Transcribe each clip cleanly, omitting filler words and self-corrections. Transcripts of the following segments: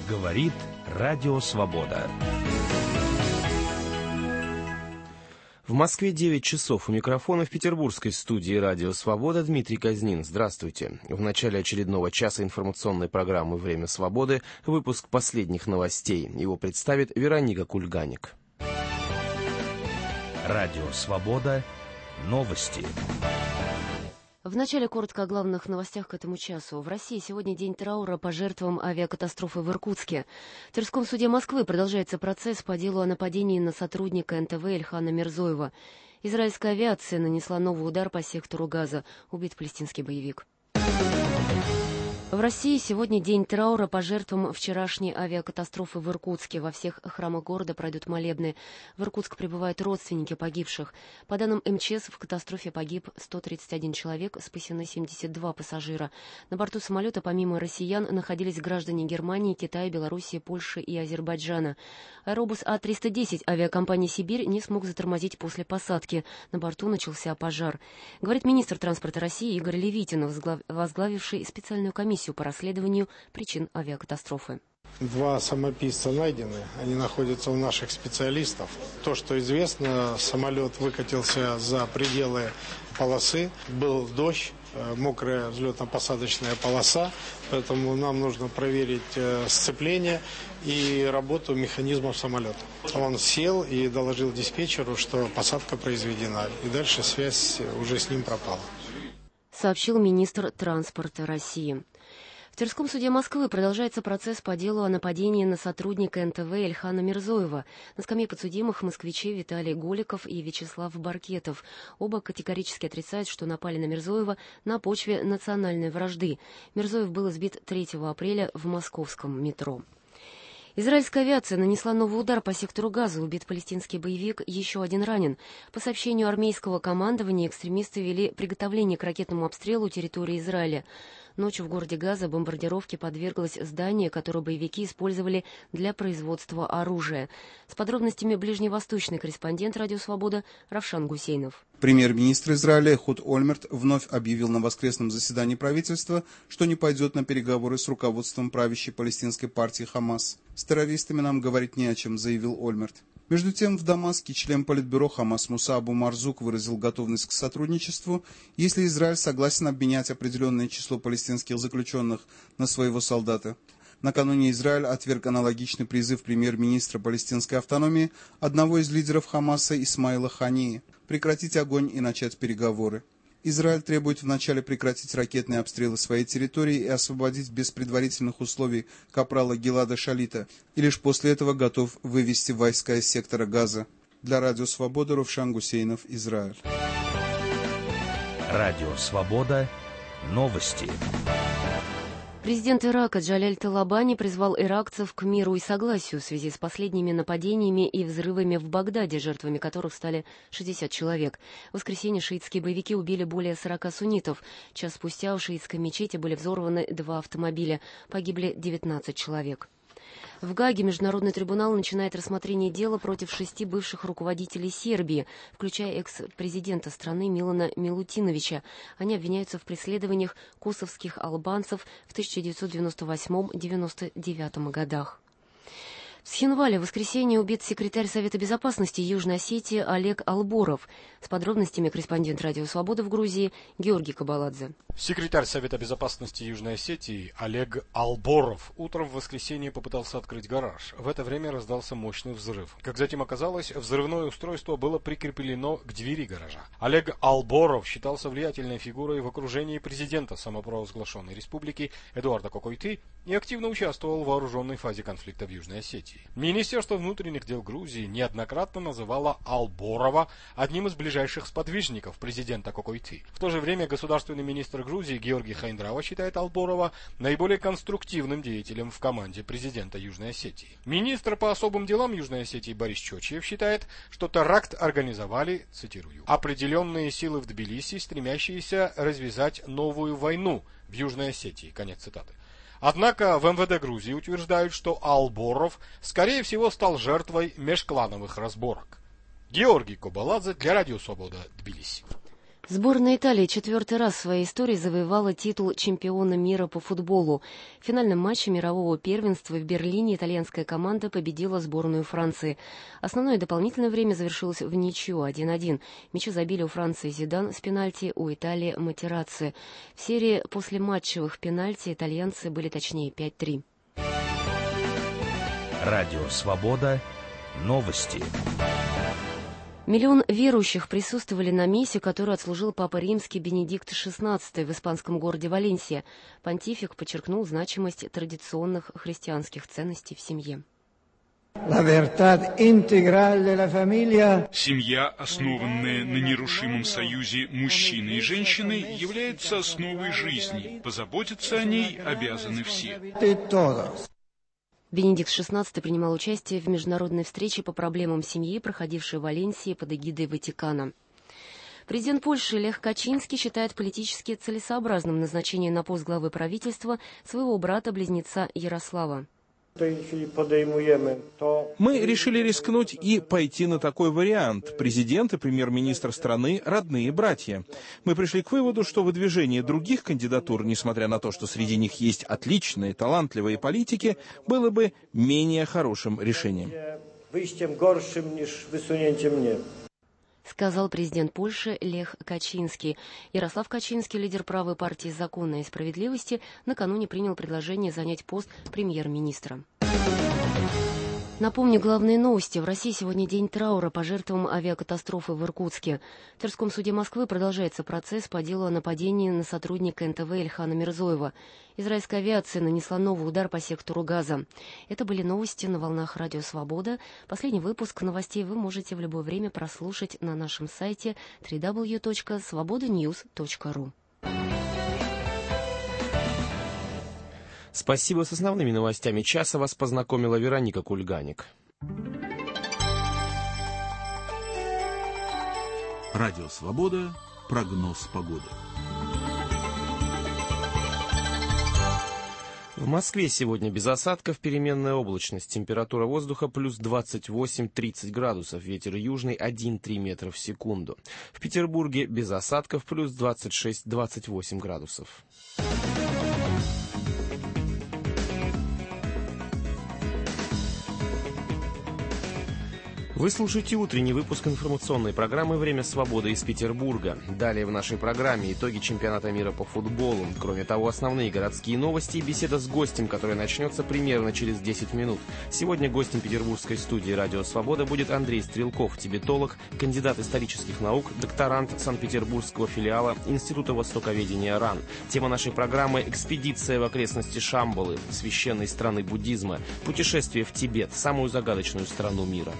Говорит Радио Свобода. В Москве 9 часов. У микрофона в петербургской студии «Радио Свобода» Дмитрий Казнин. Здравствуйте. В начале очередного часа информационной программы «Время свободы» выпуск последних новостей. Его представит Вероника Кульганик. Радио Свобода. Новости. Вначале коротко о главных новостях к этому часу. В России сегодня день траура по жертвам авиакатастрофы в Иркутске. В Тверском суде Москвы продолжается процесс по делу о нападении на сотрудника НТВ Ильхана Мирзоева. Израильская авиация нанесла новый удар по сектору Газа. Убит палестинский боевик. В России сегодня день траура по жертвам вчерашней авиакатастрофы в Иркутске. Во всех храмах города пройдут молебны. В Иркутск прибывают родственники погибших. По данным МЧС, в катастрофе погиб 131 человек, спасены 72 пассажира. На борту самолета помимо россиян находились граждане Германии, Китая, Белоруссии, Польши и Азербайджана. Аэробус А-310 авиакомпании «Сибирь» не смог затормозить после посадки. На борту начался пожар. Говорит министр транспорта России Игорь Левитин, возглавивший специальную комиссию по расследованию причин авиакатастрофы. 2 самописца найдены, они находятся у наших специалистов. То, что известно, самолет выкатился за пределы полосы, был дождь, мокрая взлетно-посадочная полоса, поэтому нам нужно проверить сцепление и работу механизмов самолета. Он сел и доложил диспетчеру, что посадка произведена, и дальше связь уже с ним пропала. Сообщил министр транспорта России. В Тверском суде Москвы продолжается процесс по делу о нападении на сотрудника НТВ Ильхана Мирзоева. На скамье подсудимых москвичи Виталий Голиков и Вячеслав Баркетов. Оба категорически отрицают, что напали на Мирзоева на почве национальной вражды. Мирзоев был избит 3 апреля в московском метро. Израильская авиация нанесла новый удар по сектору Газа. Убит палестинский боевик, еще один ранен. По сообщению армейского командования, экстремисты вели приготовление к ракетному обстрелу территории Израиля. Ночью в городе Газа бомбардировке подверглось здание, которое боевики использовали для производства оружия. С подробностями ближневосточный корреспондент «Радио Свобода» Равшан Гусейнов. Премьер-министр Израиля Эхуд Ольмерт вновь объявил на воскресном заседании правительства, что не пойдет на переговоры с руководством правящей палестинской партии «Хамас». «С террористами нам говорить не о чем», заявил Ольмерт. Между тем, в Дамаске член политбюро «Хамас» Муса Абу Марзук выразил готовность к сотрудничеству, если Израиль согласен обменять определенное число палестинских заключенных на своего солдата. Накануне Израиль отверг аналогичный призыв премьер-министра палестинской автономии, одного из лидеров Хамаса Исмаила Хании, прекратить огонь и начать переговоры. Израиль требует вначале прекратить ракетные обстрелы своей территории и освободить без предварительных условий капрала Гилада Шалита, и лишь после этого готов вывести войска из сектора Газа. Для Радио Свобода Равшан Гусейнов, Израиль. Радио Свобода. Новости. Президент Ирака Джаляль Талабани призвал иракцев к миру и согласию в связи с последними нападениями и взрывами в Багдаде, жертвами которых стали 60 человек. В воскресенье шиитские боевики убили более 40 суннитов. Час спустя в шиитской мечети были взорваны 2 автомобиля. Погибли 19 человек. В Гааге Международный трибунал начинает рассмотрение дела против 6 бывших руководителей Сербии, включая экс-президента страны Милана Милутиновича. Они обвиняются в преследованиях косовских албанцев в 1998-1999 годах. В Схинвале в воскресенье убит секретарь Совета Безопасности Южной Осетии Олег Алборов. С подробностями корреспондент «Радио Свобода» в Грузии Георгий Кабаладзе. Секретарь Совета Безопасности Южной Осетии Олег Алборов утром в воскресенье попытался открыть гараж. В это время раздался мощный взрыв. Как затем оказалось, взрывное устройство было прикреплено к двери гаража. Олег Алборов считался влиятельной фигурой в окружении президента самопровозглашенной республики Эдуарда Кокойты и активно участвовал в вооруженной фазе конфликта в Южной Осетии. Министерство внутренних дел Грузии неоднократно называло Алборова одним из ближайших сподвижников президента Кокойты. В то же время государственный министр Грузии Георгий Хайндрава считает Алборова наиболее конструктивным деятелем в команде президента Южной Осетии. Министр по особым делам Южной Осетии Борис Чочиев считает, что теракт организовали, цитирую, «определенные силы в Тбилиси, стремящиеся развязать новую войну в Южной Осетии». Конец цитаты. Однако в МВД Грузии утверждают, что Алборов, скорее всего, стал жертвой межклановых разборок. Георгий Кабаладзе для Радио Свобода, Тбилиси. Сборная Италии 4-й раз в своей истории завоевала титул чемпиона мира по футболу. В финальном матче мирового первенства в Берлине итальянская команда победила сборную Франции. Основное дополнительное время завершилось в ничью 1-1. Мячи забили у Франции Зидан с пенальти, у Италии Матерацци. В серии послематчевых пенальти итальянцы были точнее 5-3. Радио «Свобода». Новости. Миллион верующих присутствовали на мессе, которую отслужил Папа Римский Бенедикт XVI в испанском городе Валенсия. Понтифик подчеркнул значимость традиционных христианских ценностей в семье. Семья, основанная на нерушимом союзе мужчины и женщины, является основой жизни. Позаботиться о ней обязаны все. Бенедикт XVI принимал участие в международной встрече по проблемам семьи, проходившей в Валенсии под эгидой Ватикана. Президент Польши Лех Качинский считает политически целесообразным назначение на пост главы правительства своего брата-близнеца Ярослава. Мы решили рискнуть и пойти на такой вариант. Президент и премьер-министр страны — родные братья. Мы пришли к выводу, что выдвижение других кандидатур, несмотря на то, что среди них есть отличные, талантливые политики, было бы менее хорошим решением. Сказал президент Польши Лех Качинский. Ярослав Качинский, лидер правой партии «Закона и справедливости», накануне принял предложение занять пост премьер-министра. Напомню, главные новости. В России сегодня день траура по жертвам авиакатастрофы в Иркутске. В Тверском суде Москвы продолжается процесс по делу о нападении на сотрудника НТВ Ильхана Мирзоева. Израильская авиация нанесла новый удар по сектору Газа. Это были новости на волнах Радио Свобода. Последний выпуск новостей вы можете в любое время прослушать на нашем сайте www.svobodanews.ru. Спасибо. С основными новостями часа вас познакомила Вероника Кульганик. Радио «Свобода». Прогноз погоды. В Москве сегодня без осадков, переменная облачность. Температура воздуха плюс 28-30 градусов. Ветер южный 1-3 метра в секунду. В Петербурге без осадков плюс 26-28 градусов. Вы слушаете утренний выпуск информационной программы «Время свободы» из Петербурга. Далее в нашей программе итоги чемпионата мира по футболу. Кроме того, основные городские новости и беседа с гостем, которая начнется примерно через 10 минут. Сегодня гостем петербургской студии «Радио Свобода» будет Андрей Стрелков, тибетолог, кандидат исторических наук, докторант Санкт-Петербургского филиала Института востоковедения РАН. Тема нашей программы — экспедиция в окрестности Шамбалы, священной страны буддизма, путешествие в Тибет, самую загадочную страну мира.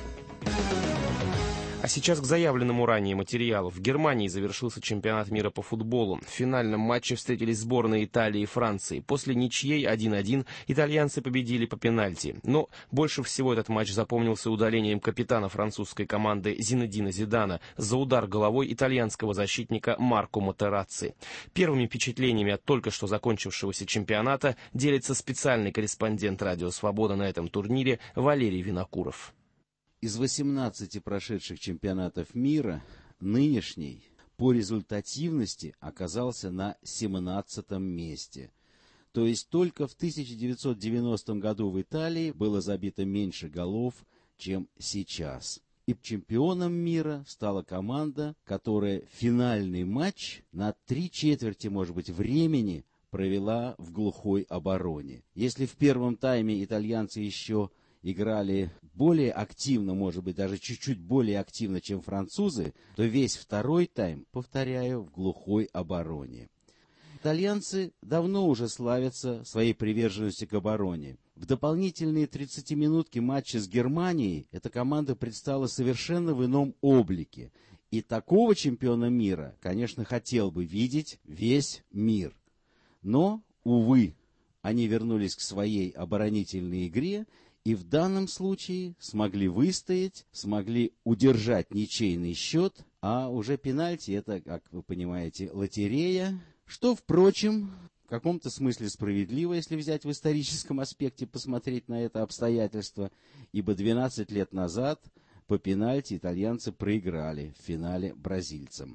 А сейчас к заявленному ранее материалу. В Германии завершился чемпионат мира по футболу. В финальном матче встретились сборные Италии и Франции. После ничьей 1-1 итальянцы победили по пенальти. Но больше всего этот матч запомнился удалением капитана французской команды Зинедина Зидана за удар головой итальянского защитника Марко Матерацци. Первыми впечатлениями от только что закончившегося чемпионата делится специальный корреспондент «Радио Свобода» на этом турнире Валерий Винокуров. Из 18 прошедших чемпионатов мира нынешний по результативности оказался на 17-м месте. То есть только в 1990 году в Италии было забито меньше голов, чем сейчас. И чемпионом мира стала команда, которая финальный матч на 3/4, может быть, времени провела в глухой обороне. Если в первом тайме итальянцы еще играли более активно, может быть, даже чуть-чуть более активно, чем французы, то весь второй тайм, повторяю, в глухой обороне. Итальянцы давно уже славятся своей приверженностью к обороне. В дополнительные 30-минутки матча с Германией эта команда предстала совершенно в ином облике. И такого чемпиона мира, конечно, хотел бы видеть весь мир. Но, увы, они вернулись к своей оборонительной игре и в данном случае смогли выстоять, смогли удержать ничейный счет, а уже пенальти — это, как вы понимаете, лотерея, что, впрочем, в каком-то смысле справедливо, если взять в историческом аспекте, посмотреть на это обстоятельство, ибо 12 лет назад по пенальти итальянцы проиграли в финале бразильцам.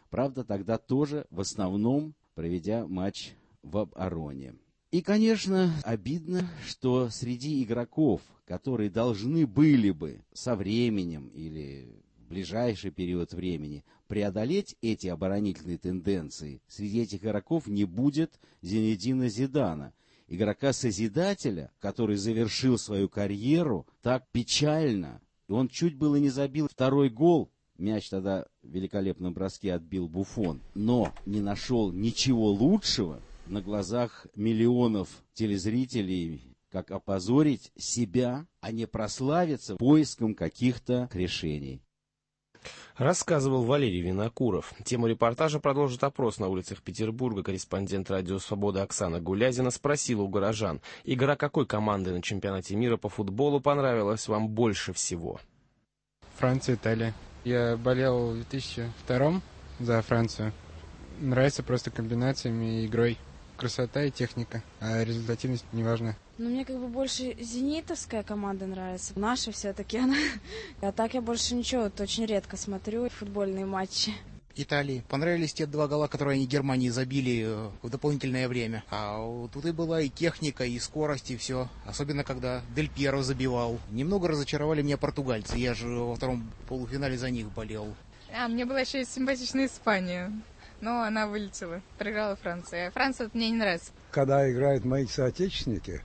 Правда, тогда тоже в основном проведя матч в обороне. И, конечно, обидно, что среди игроков, которые должны были бы со временем или в ближайший период времени преодолеть эти оборонительные тенденции, среди этих игроков не будет Зинедина Зидана, игрока-созидателя, который завершил свою карьеру так печально. И он чуть было не забил второй гол. Мяч тогда в великолепном броске отбил Буфон, но не нашел ничего лучшего на глазах миллионов телезрителей, как опозорить себя, а не прославиться поиском каких-то решений. Рассказывал Валерий Винокуров. Тему репортажа продолжит опрос на улицах Петербурга. Корреспондент «Радио Свобода» Оксана Гулязина спросила у горожан: игра какой команды на чемпионате мира по футболу понравилась вам больше всего? Франция, Италия. Я болел в 2002 за Францию. Нравится просто комбинациями и игрой. Красота и техника, а результативность не важна. Ну, мне как бы больше зенитовская команда нравится. Наша все-таки она. А так я больше ничего, вот очень редко смотрю футбольные матчи. Италии. Понравились те 2 гола, которые они Германии забили в дополнительное время. А тут и была и техника, и скорость, и все. Особенно, когда Дель Пьеро забивал. Немного разочаровали меня португальцы. Я же во втором полуфинале за них болел. Мне была еще и симпатичная Испания. Но она вылетела. Проиграла Франция. Франция мне не нравится. Когда играют мои соотечественники,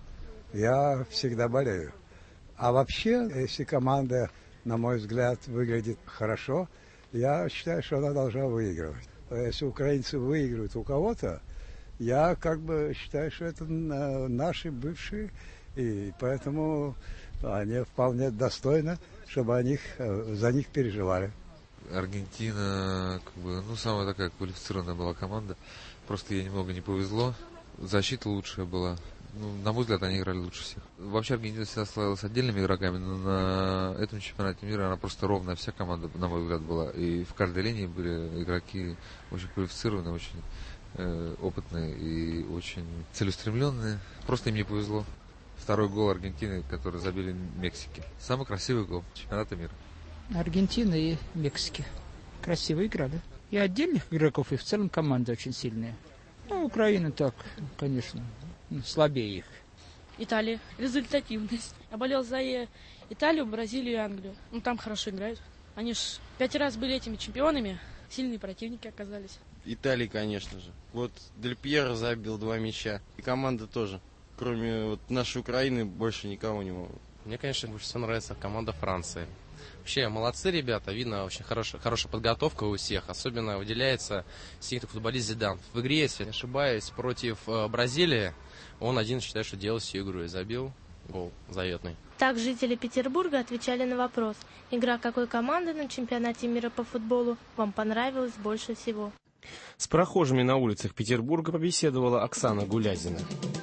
я всегда болею. А вообще, если команда, на мой взгляд, выглядит хорошо, я считаю, что она должна выигрывать. Если украинцы выигрывают у кого-то, я как бы считаю, что это наши бывшие, и поэтому они вполне достойны, чтобы за них переживали. Аргентина, самая такая квалифицированная была команда. Просто ей немного не повезло. Защита лучшая была. На мой взгляд, они играли лучше всех. Вообще Аргентина всегда славилась отдельными игроками, но на этом чемпионате мира она просто ровная вся команда, на мой взгляд, была. И в каждой линии были игроки очень квалифицированные, очень опытные и очень целеустремленные. Просто им не повезло. Второй гол Аргентины, который забили Мексике. Самый красивый гол чемпионата мира. Аргентина и Мексики. Красиво играли. И отдельных игроков, и в целом команда очень сильная. Украина так, конечно, слабее их. Италия. Результативность. Я болел за Италию, Бразилию и Англию. Там хорошо играют. Они ж 5 раз были этими чемпионами. Сильные противники оказались. Италия, конечно же. Вот Дель Пьеро забил 2 мяча. И команда тоже. Кроме нашей Украины больше никого не могут. Мне, конечно, больше всего нравится команда Франции. Вообще, молодцы ребята, видно, очень хорошая подготовка у всех. Особенно выделяется сильный футболист Зидан. В игре, если не ошибаюсь, против Бразилии, он один, считаю, что делал всю игру и забил гол заветный. Так жители Петербурга отвечали на вопрос: игра какой команды на чемпионате мира по футболу вам понравилась больше всего? С прохожими на улицах Петербурга побеседовала Оксана Гулязина.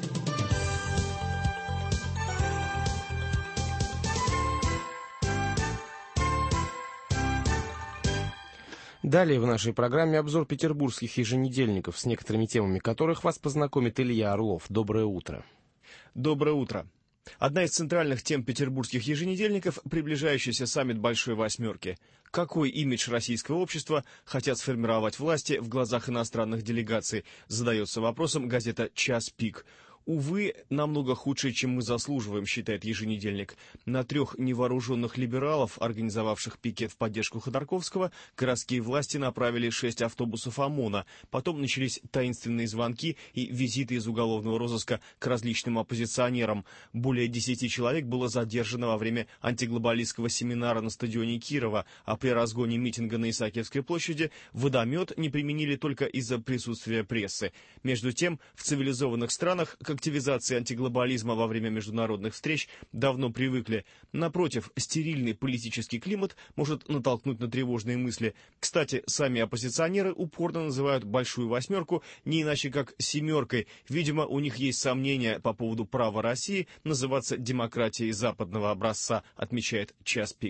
Далее в нашей программе обзор петербургских еженедельников, с некоторыми темами которых вас познакомит Илья Орлов. Доброе утро. Доброе утро. Одна из центральных тем петербургских еженедельников – приближающийся саммит Большой Восьмерки. Какой имидж российского общества хотят сформировать власти в глазах иностранных делегаций, задается вопросом газета «Час пик». Увы, намного худшее, чем мы заслуживаем, считает еженедельник. На 3 невооруженных либералов, организовавших пикет в поддержку Ходорковского, городские власти направили 6 автобусов ОМОНа. Потом начались таинственные звонки и визиты из уголовного розыска к различным оппозиционерам. Более 10 человек было задержано во время антиглобалистского семинара на стадионе Кирова, а при разгоне митинга на Исаакиевской площади водомет не применили только из-за присутствия прессы. Между тем, в цивилизованных странах к активизации антиглобализма во время международных встреч давно привыкли. Напротив, стерильный политический климат может натолкнуть на тревожные мысли. Кстати, сами оппозиционеры упорно называют Большую Восьмерку не иначе как «семеркой». Видимо, у них есть сомнения по поводу права России называться демократией западного образца, отмечает «Час пик».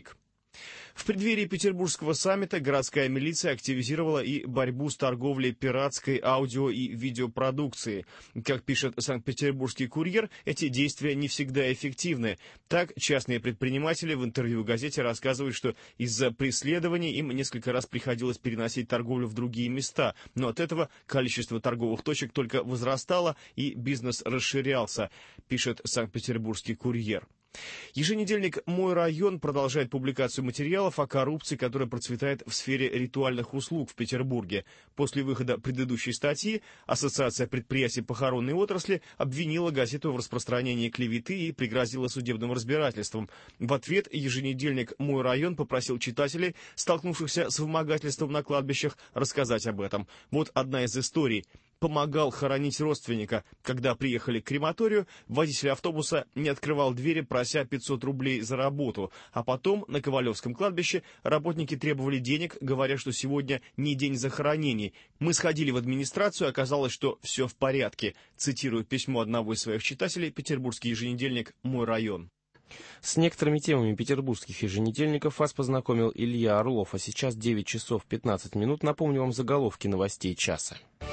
В преддверии Петербургского саммита городская милиция активизировала и борьбу с торговлей пиратской аудио- и видеопродукцией. Как пишет Санкт-Петербургский курьер, эти действия не всегда эффективны. Так, частные предприниматели в интервью газете рассказывают, что из-за преследований им несколько раз приходилось переносить торговлю в другие места, но от этого количество торговых точек только возрастало и бизнес расширялся, пишет Санкт-Петербургский курьер. Еженедельник «Мой район» продолжает публикацию материалов о коррупции, которая процветает в сфере ритуальных услуг в Петербурге. После выхода предыдущей статьи Ассоциация предприятий похоронной отрасли обвинила газету в распространении клеветы и пригрозила судебным разбирательством. В ответ еженедельник «Мой район» попросил читателей, столкнувшихся с вымогательством на кладбищах, рассказать об этом. Вот одна из историй. Помогал хоронить родственника. Когда приехали к крематорию, водитель автобуса не открывал двери, прося 500 рублей за работу. А потом на Ковалевском кладбище работники требовали денег, говоря, что сегодня не день захоронений. Мы сходили в администрацию, оказалось, что все в порядке. Цитирую письмо одного из своих читателей, петербургский еженедельник «Мой район». С некоторыми темами петербургских еженедельников вас познакомил Илья Орлов. А сейчас 9 часов 15 минут. Напомню вам заголовки новостей часа.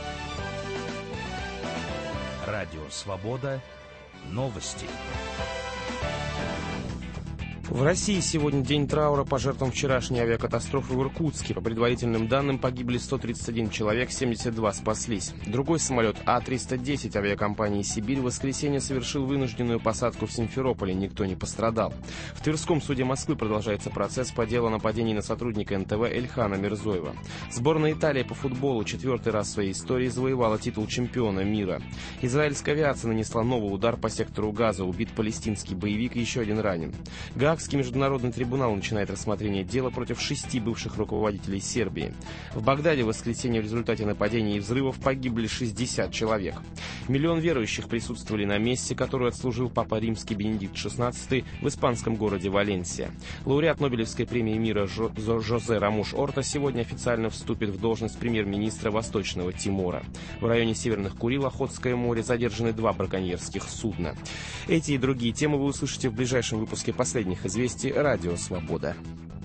Радио «Свобода». Новости. В России сегодня день траура по жертвам вчерашней авиакатастрофы в Иркутске. По предварительным данным, погибли 131 человек, 72 спаслись. Другой самолет А-310 авиакомпании «Сибирь» в воскресенье совершил вынужденную посадку в Симферополе. Никто не пострадал. В Тверском суде Москвы продолжается процесс по делу о нападении на сотрудника НТВ Эльхана Мирзоева. Сборная Италии по футболу 4-й раз в своей истории завоевала титул чемпиона мира. Израильская авиация нанесла новый удар по сектору Газа. Убит палестинский боевик, еще один ранен. Гаагский международный трибунал начинает рассмотрение дела против 6 бывших руководителей Сербии. В Багдаде в воскресенье в результате нападений и взрывов погибли 60 человек. Миллион верующих присутствовали на мессе, которую отслужил Папа Римский Бенедикт XVI в испанском городе Валенсия. Лауреат Нобелевской премии мира Жозе Рамош Орта сегодня официально вступит в должность премьер-министра Восточного Тимора. В районе Северных Курил, Охотское море, задержаны 2 браконьерских судна. Эти и другие темы вы услышите в ближайшем выпуске последних известий «Радио Свобода».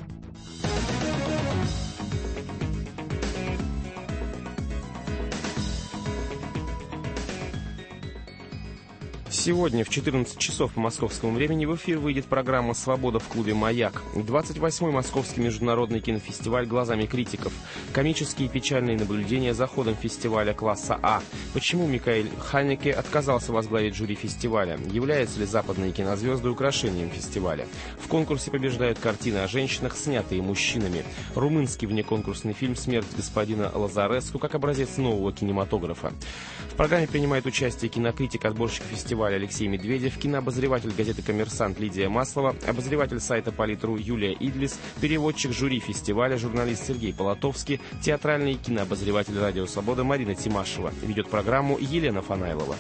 Сегодня в 14 часов по московскому времени в эфир выйдет программа «Свобода» в клубе «Маяк». 28-й Московский международный кинофестиваль «Глазами критиков». Комические и печальные наблюдения за ходом фестиваля класса А. Почему Микаэль Ханеке отказался возглавить жюри фестиваля? Являются ли западные кинозвезды украшением фестиваля? В конкурсе побеждают картины о женщинах, снятые мужчинами. Румынский внеконкурсный фильм «Смерть господина Лазареску» как образец нового кинематографа. В программе принимает участие кинокритик, отборщик фестиваля Алексей Медведев, кинообозреватель газеты «Коммерсант» Лидия Маслова, обозреватель сайта Политру Юлия Идлис, переводчик жюри фестиваля, журналист Сергей Полотовский, театральный кинообозреватель «Радио Свобода» Марина Тимашева. Ведет программу Елена Фанайлова.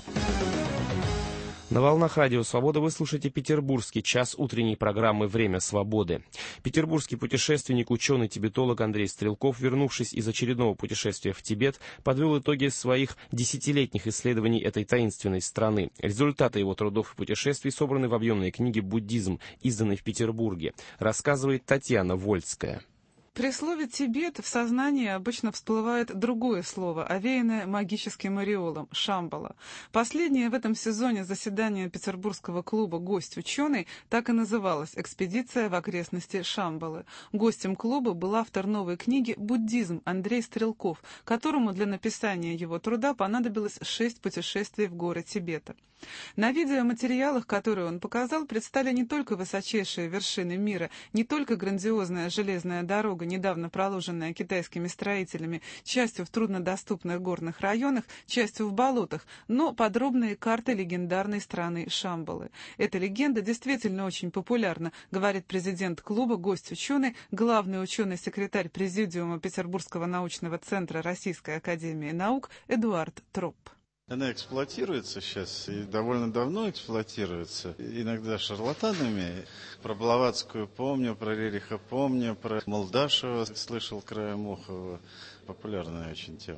На волнах «Радио Свобода» вы слушаете петербургский час утренней программы «Время свободы». Петербургский путешественник, ученый-тибетолог Андрей Стрелков, вернувшись из очередного путешествия в Тибет, подвел итоги своих 10-летних исследований этой таинственной страны. Результаты его трудов и путешествий собраны в объемной книге «Буддизм», изданной в Петербурге, рассказывает Татьяна Вольская. При слове «Тибет» в сознании обычно всплывает другое слово, овеянное магическим ореолом – Шамбала. Последнее в этом сезоне заседание петербургского клуба «Гость-ученый» так и называлось «Экспедиция в окрестности Шамбалы». Гостем клуба был автор новой книги «Буддизм» Андрей Стрелков, которому для написания его труда понадобилось 6 путешествий в горы Тибета. На видеоматериалах, которые он показал, предстали не только высочайшие вершины мира, не только грандиозная железная дорога, недавно проложенная китайскими строителями, частью в труднодоступных горных районах, частью в болотах, но подробные карты легендарной страны Шамбалы. Эта легенда действительно очень популярна, говорит президент клуба «Гость-ученый», главный ученый-секретарь Президиума Петербургского научного центра Российской академии наук Эдуард Троп. Она эксплуатируется сейчас и довольно давно эксплуатируется, иногда шарлатанами. Про Блаватскую помню, про Рериха помню, про Молдашева слышал краем уха. Популярная очень тема.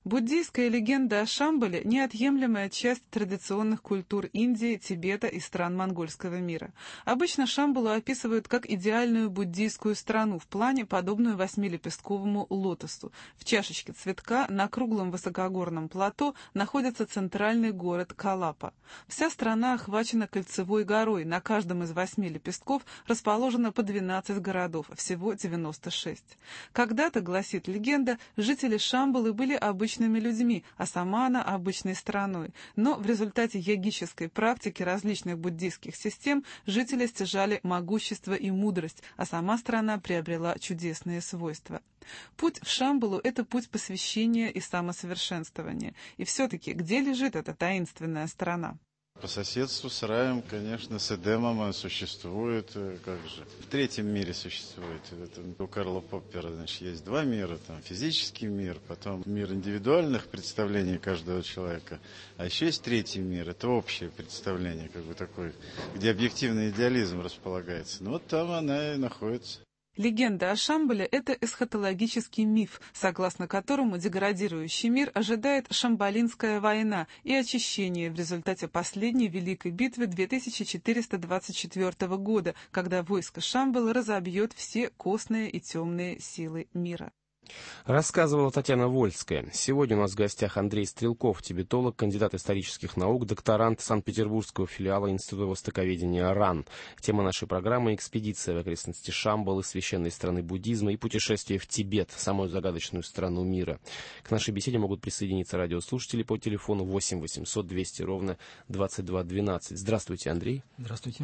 Буддийская легенда о Шамбале – неотъемлемая часть традиционных культур Индии, Тибета и стран монгольского мира. Обычно Шамбалу описывают как идеальную буддийскую страну в плане, подобную восьмилепестковому лотосу. В чашечке цветка на круглом высокогорном плато находится центральный город Калапа. Вся страна охвачена кольцевой горой, на каждом из 8 лепестков расположено по 12 городов, всего 96. Когда-то, гласит легенда, жители Шамбалы были обычными людьми, а сама она обычной страной. Но в результате йогической практики различных буддийских систем жители стяжали могущество и мудрость, а сама страна приобрела чудесные свойства. Путь в Шамбалу – это путь посвящения и самосовершенствования. И все-таки, где лежит эта таинственная страна? По соседству с раем, конечно, с Эдемом существует, как же, в третьем мире существует. У Карла Поппера, значит, есть 2 мира, там физический мир, потом мир индивидуальных представлений каждого человека, а еще есть 3-й мир, это общее представление, как бы такой, где объективный идеализм располагается. Ну вот там она и находится. Легенда о Шамбале – это эсхатологический миф, согласно которому деградирующий мир ожидает Шамбалинская война и очищение в результате последней Великой битвы 2424 года, когда войско Шамбалы разобьет все костные и темные силы мира. Рассказывала Татьяна Вольская. Сегодня у нас в гостях Андрей Стрелков, тибетолог, кандидат исторических наук, докторант Санкт-Петербургского филиала Института востоковедения РАН. Тема нашей программы – экспедиция в окрестности Шамбалы, священной страны буддизма, и путешествие в Тибет, самую загадочную страну мира. К нашей беседе могут присоединиться радиослушатели по телефону 8 800 200 ровно 22 12. Здравствуйте, Андрей. Здравствуйте.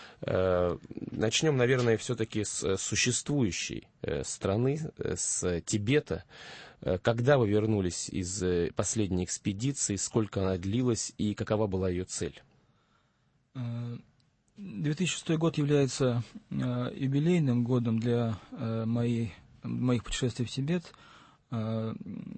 Начнем, наверное, все-таки с существующей страны, с Тибета. Когда вы вернулись из последней экспедиции, сколько она длилась и какова была ее цель? 2006 год является юбилейным годом для моих путешествий в Тибет. В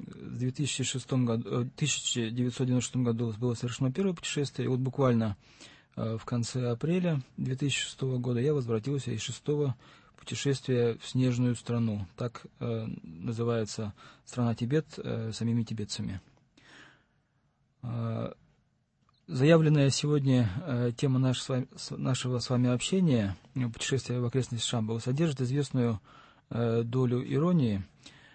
1996 году было совершено первое путешествие, и вот буквально в конце апреля 2006 года я возвратился из 6-го путешествия в снежную страну. Так называется страна Тибет самими тибетцами. Заявленная сегодня тема нашего с вами общения, путешествия в окрестности Шамбалы, содержит известную долю иронии.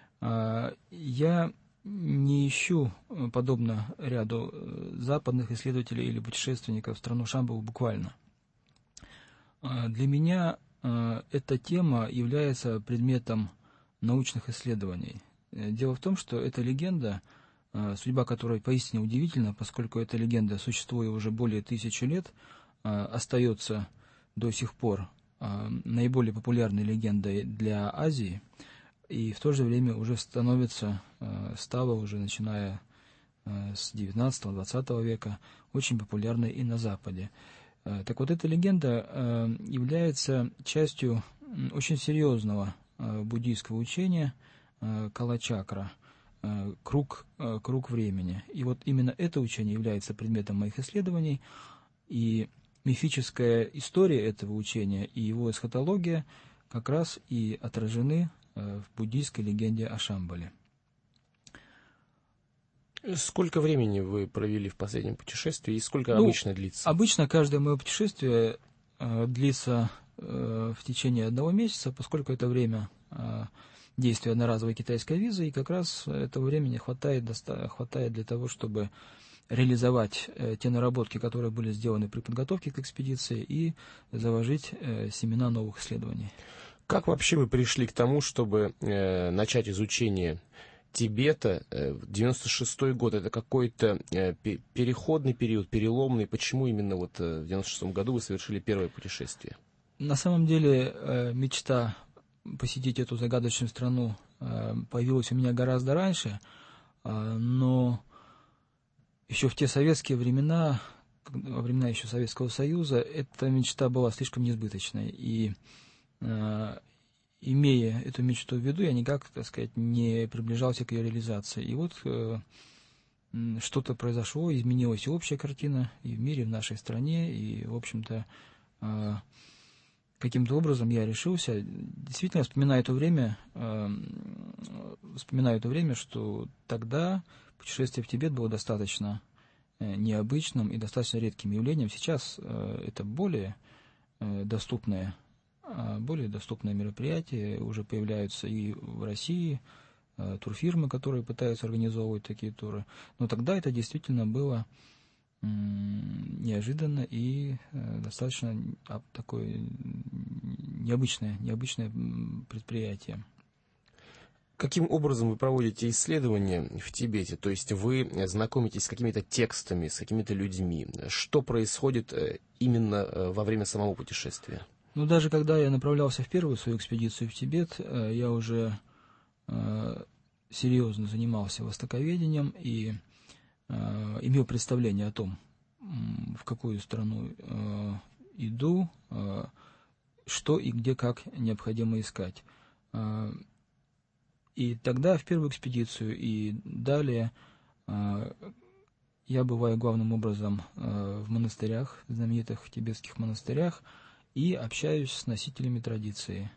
Я не ищу, подобно ряду западных исследователей или путешественников, в страну Шамбалу буквально. Для меня эта тема является предметом научных исследований. Дело в том, что эта легенда, судьба которой поистине удивительна, поскольку эта легенда, существуя уже более 1000 лет, остается до сих пор наиболее популярной легендой для Азии, и в то же время уже стала уже, начиная с 19-20 века, очень популярной и на Западе. Так вот, эта легенда является частью очень серьезного буддийского учения Калачакра, круг времени. И вот именно это учение является предметом моих исследований, и мифическая история этого учения и его эсхатология как раз и отражены в буддийской легенде о Шамбале. Сколько времени вы провели в последнем путешествии и сколько обычно длится? Обычно каждое мое путешествие длится в течение 1 месяца, поскольку это время действия одноразовой китайской визы, и как раз этого времени хватает для того, чтобы реализовать те наработки, которые были сделаны при подготовке к экспедиции, и заложить семена новых исследований. Как вообще вы пришли к тому, чтобы начать изучение Тибета? 96-й год — это какой-то переходный период, переломный. Почему именно вот в 96-м году вы совершили первое путешествие? На самом деле мечта посетить эту загадочную страну появилась у меня гораздо раньше, но еще в те советские времена, во времена еще Советского Союза, эта мечта была слишком несбыточной, и имея эту мечту в виду, я никак, так сказать, не приближался к ее реализации. И вот что-то произошло, изменилась и общая картина и в мире, и в нашей стране, и, в общем-то, каким-то образом я решился. Действительно, вспоминаю то время, что тогда путешествие в Тибет было достаточно необычным и достаточно редким явлением. Сейчас это более доступное мероприятие. Уже появляются и в России турфирмы, которые пытаются организовывать такие туры. Но тогда это действительно было неожиданно и достаточно такое необычное предприятие. Каким образом вы проводите исследования в Тибете? То есть вы знакомитесь с какими-то текстами, с какими-то людьми? Что происходит именно во время самого путешествия? Ну, даже когда я направлялся в первую свою экспедицию в Тибет, я уже серьезно занимался востоковедением и имел представление о том, в какую страну иду, что и где как необходимо искать. И тогда в первую экспедицию и далее я бываю главным образом в монастырях, знаменитых тибетских монастырях, и общаюсь с носителями традиции.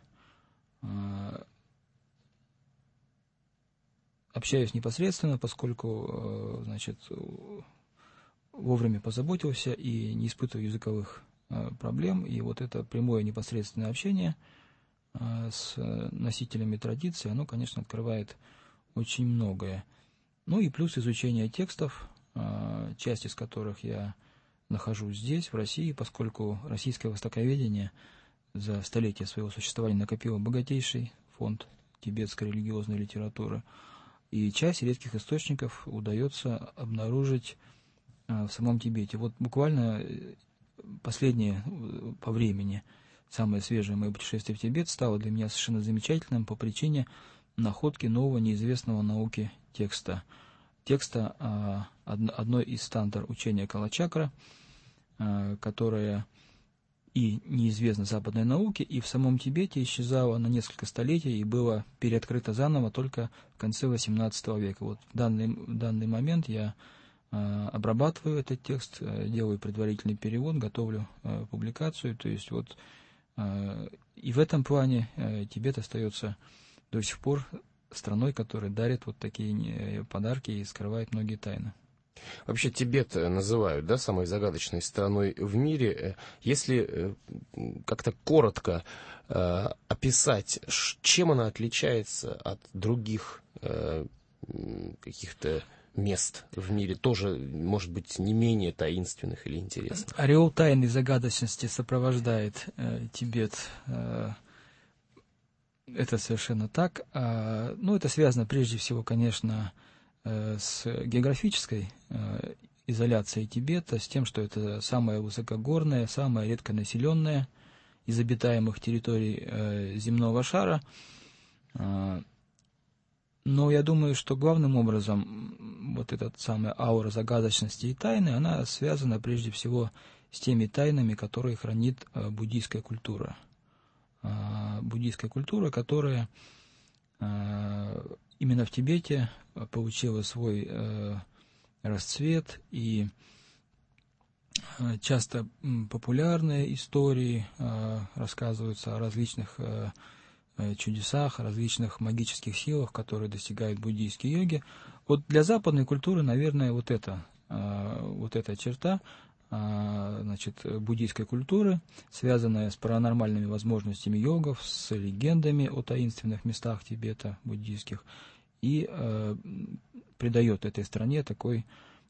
Общаюсь непосредственно, поскольку, вовремя позаботился и не испытываю языковых проблем. И вот это прямое непосредственное общение с носителями традиции, оно, конечно, открывает очень многое. Ну и плюс изучение текстов, часть из которых я нахожу здесь, в России, поскольку российское востоковедение за столетия своего существования накопило богатейший фонд тибетской религиозной литературы. И часть редких источников удается обнаружить в самом Тибете. Вот буквально последнее по времени, самое свежее мое путешествие в Тибет стало для меня совершенно замечательным по причине находки нового неизвестного науке текста. Текста одной из стандартов учения Калачакра, которая и неизвестна западной науке, и в самом Тибете исчезала на несколько столетий и была переоткрыта заново только в конце XVIII века. Вот в данный момент я обрабатываю этот текст, делаю предварительный перевод, готовлю публикацию. То есть вот и в этом плане Тибет остается до сих пор страной, которая дарит вот такие подарки и скрывает многие тайны. Вообще Тибет называют, да, самой загадочной страной в мире. Если как-то коротко описать, чем она отличается от других каких-то мест в мире, тоже, может быть, не менее таинственных или интересных. Ореол тайны и загадочности сопровождает Тибет. Это совершенно так. Ну, это связано прежде всего, конечно, с географической изоляцией Тибета, с тем, что это самая высокогорная, самая редконаселенная из обитаемых территорий земного шара. Но я думаю, что главным образом вот эта самая аура загадочности и тайны, она связана прежде всего с теми тайнами, которые хранит буддийская культура. Буддийская культура, которая именно в Тибете получила свой расцвет, и часто популярные истории рассказываются о различных чудесах, о различных магических силах, которые достигают буддийские йоги. Вот для западной культуры, наверное, вот эта черта, буддийской культуры, связанная с паранормальными возможностями йогов, с легендами о таинственных местах Тибета буддийских, и придает этой стране такой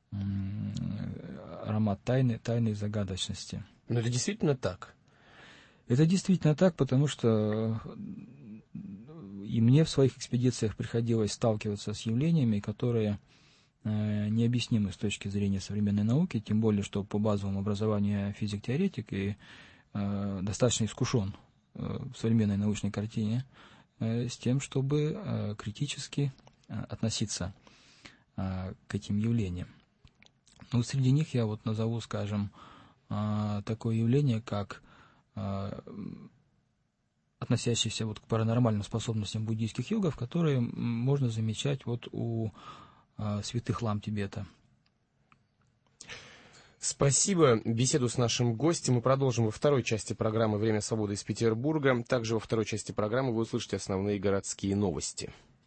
аромат тайны и загадочности. Но это действительно так? Это действительно так, потому что и мне в своих экспедициях приходилось сталкиваться с явлениями, которые необъяснимы с точки зрения современной науки, тем более, что по базовому образованию я физик-теоретик и достаточно искушен в современной научной картине, с тем, чтобы критически относиться к этим явлениям. Ну, среди них я вот назову, скажем, такое явление, как относящиеся вот к паранормальным способностям буддийских йогов, которые можно замечать вот у святых лам Тибета. Спасибо. Беседу с нашим гостем мы продолжим во второй части программы «Время свободы» из Петербурга. Также во второй части программы вы услышите основные городские новости.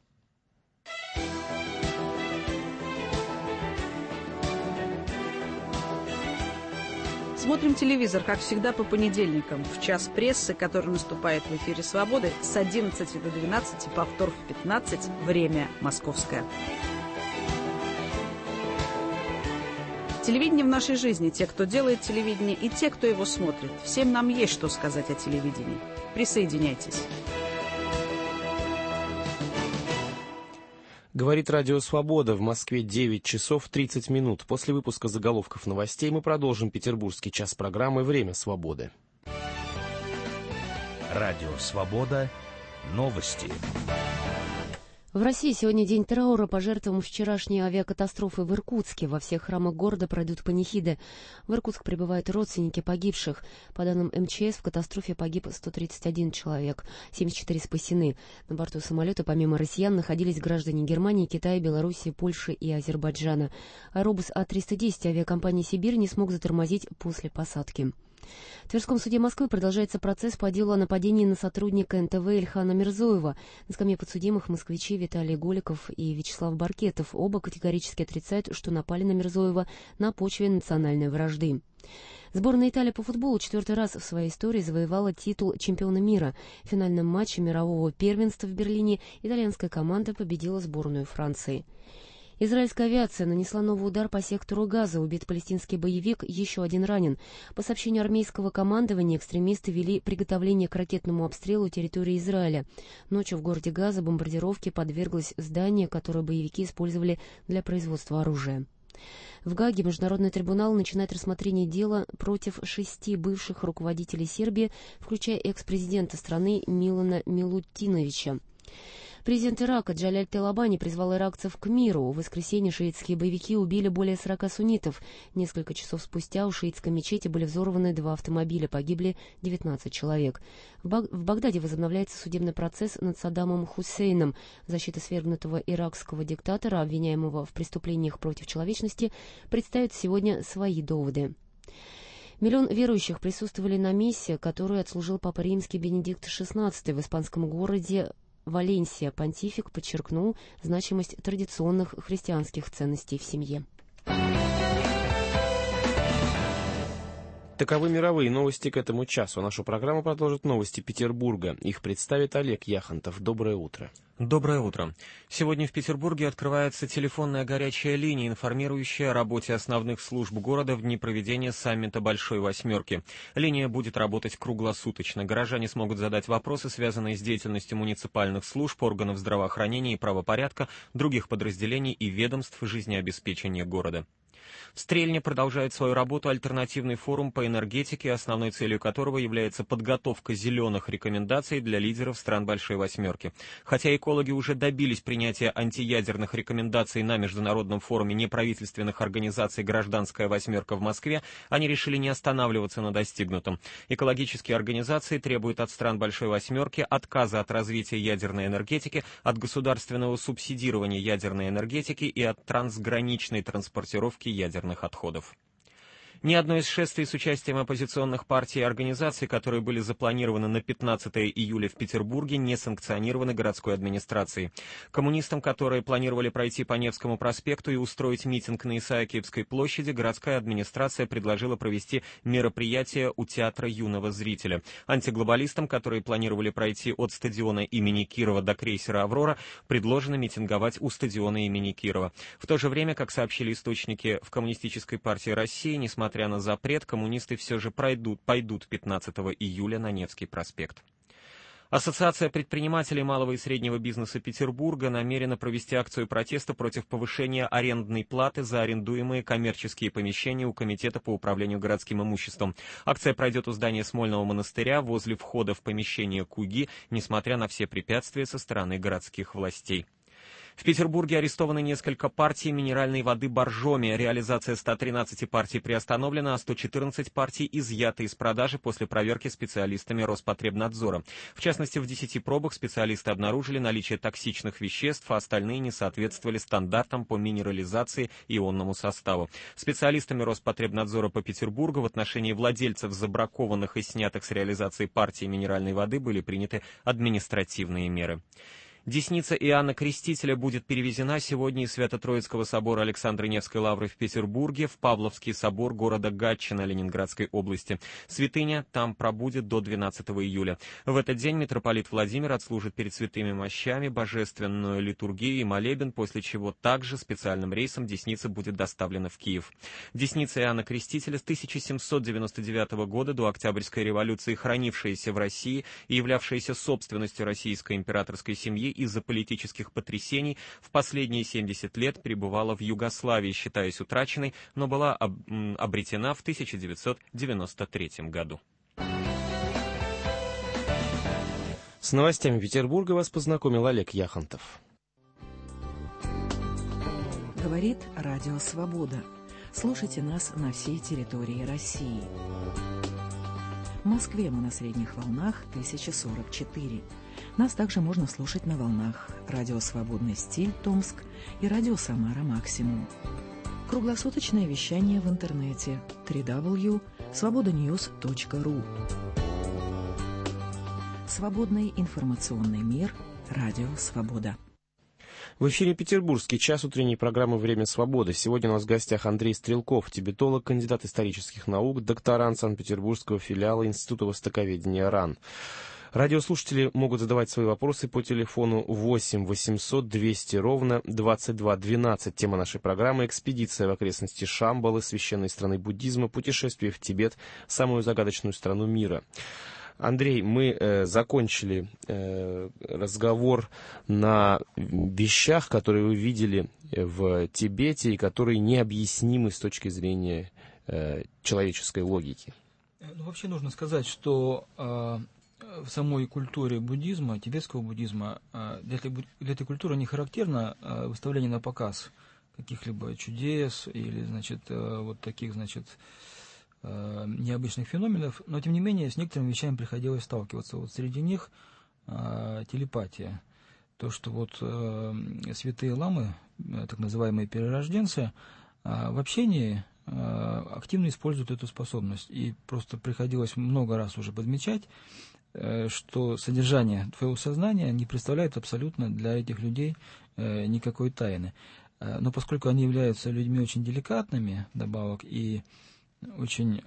Смотрим телевизор, как всегда, по понедельникам. В час прессы, который наступает в эфире «Свободы» с 11 до 12, повтор в 15, время московское. Телевидение в нашей жизни. Те, кто делает телевидение, и те, кто его смотрит. Всем нам есть что сказать о телевидении. Присоединяйтесь. Говорит Радио Свобода. В Москве 9 часов 30 минут. После выпуска заголовков новостей мы продолжим петербургский час программы «Время свободы». Радио Свобода. Новости. В России сегодня день траура по жертвам вчерашней авиакатастрофы в Иркутске. Во всех храмах города пройдут панихиды. В Иркутск прибывают родственники погибших. По данным МЧС, в катастрофе погиб 131 человек, 74 спасены. На борту самолета помимо россиян находились граждане Германии, Китая, Белоруссии, Польши и Азербайджана. Аэробус А-310 авиакомпании «Сибирь» не смог затормозить после посадки. В Тверском суде Москвы продолжается процесс по делу о нападении на сотрудника НТВ Ильхана Мирзоева. На скамье подсудимых москвичи Виталий Голиков и Вячеслав Баркетов. Оба категорически отрицают, что напали на Мирзоева на почве национальной вражды. Сборная Италии по футболу 4-й раз в своей истории завоевала титул чемпиона мира. В финальном матче мирового первенства в Берлине итальянская команда победила сборную Франции. Израильская авиация нанесла новый удар по сектору Газа. Убит палестинский боевик, еще один ранен. По сообщению армейского командования, экстремисты вели приготовление к ракетному обстрелу территории Израиля. Ночью в городе Газа бомбардировке подверглось здание, которое боевики использовали для производства оружия. В Гааге Международный трибунал начинает рассмотрение дела против 6 бывших руководителей Сербии, включая экс-президента страны Милана Милутиновича. Президент Ирака Джаляль Талабани призвал иракцев к миру. В воскресенье шиитские боевики убили более 40 суннитов. Несколько часов спустя у шиитской мечети были взорваны 2 автомобиля, погибли 19 человек. В Багдаде возобновляется судебный процесс над Саддамом Хусейном. Защита свергнутого иракского диктатора, обвиняемого в преступлениях против человечности, представит сегодня свои доводы. Миллион верующих присутствовали на мессе, которую отслужил Папа Римский Бенедикт XVI в испанском городе Валенсия. Понтифик подчеркнул значимость традиционных христианских ценностей в семье. Таковы мировые новости к этому часу. Нашу программу продолжат новости Петербурга. Их представит Олег Яхонтов. Доброе утро. Доброе утро. Сегодня в Петербурге открывается телефонная горячая линия, информирующая о работе основных служб города в дни проведения саммита Большой Восьмерки. Линия будет работать круглосуточно. Горожане смогут задать вопросы, связанные с деятельностью муниципальных служб, органов здравоохранения и правопорядка, других подразделений и ведомств жизнеобеспечения города. В Стрельне продолжает свою работу альтернативный форум по энергетике, основной целью которого является подготовка зеленых рекомендаций для лидеров стран Большой Восьмерки. Хотя экологи уже добились принятия антиядерных рекомендаций на международном форуме неправительственных организаций «Гражданская восьмерка» в Москве, они решили не останавливаться на достигнутом. Экологические организации требуют от стран Большой Восьмерки отказа от развития ядерной энергетики, от государственного субсидирования ядерной энергетики и от трансграничной транспортировки ядерных отходов. Ни одно из шествий с участием оппозиционных партий и организаций, которые были запланированы на 15 июля в Петербурге, не санкционированы городской администрацией. Коммунистам, которые планировали пройти по Невскому проспекту и устроить митинг на Исаакиевской площади, городская администрация предложила провести мероприятие у театра юного зрителя. Антиглобалистам, которые планировали пройти от стадиона имени Кирова до крейсера «Аврора», предложено митинговать у стадиона имени Кирова. В то же время, как сообщили источники в Коммунистической партии России, несмотря на запрет, коммунисты все же пойдут 15 июля на Невский проспект. Ассоциация предпринимателей малого и среднего бизнеса Петербурга намерена провести акцию протеста против повышения арендной платы за арендуемые коммерческие помещения у Комитета по управлению городским имуществом. Акция пройдет у здания Смольного монастыря возле входа в помещение КУГИ, несмотря на все препятствия со стороны городских властей. В Петербурге арестованы несколько партий минеральной воды «Боржоми». Реализация 113 партий приостановлена, а 114 партий изъяты из продажи после проверки специалистами Роспотребнадзора. В частности, в 10 пробах специалисты обнаружили наличие токсичных веществ, а остальные не соответствовали стандартам по минерализации и ионному составу. Специалистами Роспотребнадзора по Петербургу в отношении владельцев забракованных и снятых с реализации партий минеральной воды были приняты административные меры. Десница Иоанна Крестителя будет перевезена сегодня из Свято-Троицкого собора Александра Невской лавры в Петербурге в Павловский собор города Гатчина Ленинградской области. Святыня там пробудет до 12 июля. В этот день митрополит Владимир отслужит перед святыми мощами божественную литургию и молебен, после чего также специальным рейсом десница будет доставлена в Киев. Десница Иоанна Крестителя с 1799 года до Октябрьской революции, хранившаяся в России и являвшаяся собственностью российской императорской семьи, из-за политических потрясений в последние 70 лет пребывала в Югославии, считаясь утраченной, но была обретена в 1993 году. С новостями Петербурга вас познакомил Олег Яхонтов. Говорит Радио Свобода. Слушайте нас на всей территории России. В Москве мы на средних волнах 1044. Нас также можно слушать на волнах радио «Свободный стиль» Томск и радио «Самара Максимум». Круглосуточное вещание в интернете www.svobodanews.ru. Свободный информационный мир. Радио «Свобода». В эфире «Петербургский час» утренней программы «Время свободы». Сегодня у нас в гостях Андрей Стрелков, тибетолог, кандидат исторических наук, докторант Санкт-Петербургского филиала Института востоковедения РАН. Радиослушатели могут задавать свои вопросы по телефону 8 800 200 ровно 22 12. Тема нашей программы — экспедиция в окрестности Шамбалы, священной страны буддизма, путешествие в Тибет, самую загадочную страну мира. Андрей, мы закончили разговор на вещах, которые вы видели в Тибете и которые необъяснимы с точки зрения человеческой логики. Вообще нужно сказать, что в самой культуре буддизма, тибетского буддизма, для этой культуры не характерно выставление на показ каких-либо чудес или, вот таких, необычных феноменов, но, тем не менее, с некоторыми вещами приходилось сталкиваться. Вот среди них телепатия. То, что святые ламы, так называемые перерожденцы, в общении активно используют эту способность. И просто приходилось много раз уже подмечать, что содержание твоего сознания не представляет абсолютно для этих людей никакой тайны. Но поскольку они являются людьми очень деликатными, вдобавок, и очень,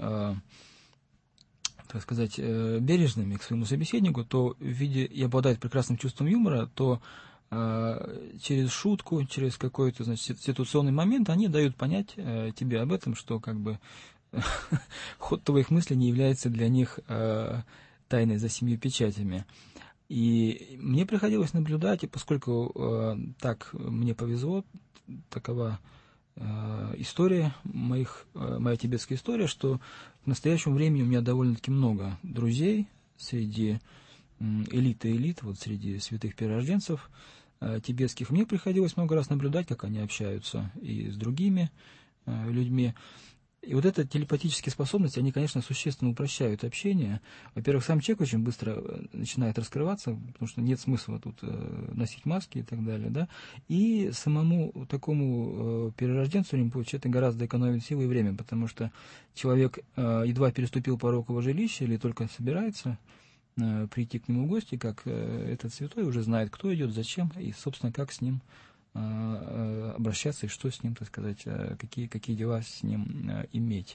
так сказать, бережными к своему собеседнику, то и обладают прекрасным чувством юмора, то через шутку, через какой-то, ситуационный момент они дают понять тебе об этом, что ход твоих мыслей не является для них тайной за 7 печатями. И мне приходилось наблюдать, и поскольку так мне повезло, такова история моя тибетская история, что в настоящем времени у меня довольно-таки много друзей среди элит, среди святых перерожденцев тибетских. Мне приходилось много раз наблюдать, как они общаются и с другими людьми. И вот эти телепатические способности, они, конечно, существенно упрощают общение. Во-первых, сам человек очень быстро начинает раскрываться, потому что нет смысла тут носить маски и так далее, да. И самому такому перерожденцу, это гораздо экономит силы и время, потому что человек едва переступил порог его жилища или только собирается прийти к нему в гости, как этот святой уже знает, кто идет, зачем и, собственно, как с ним обращаться и что с ним, так сказать, какие дела с ним иметь.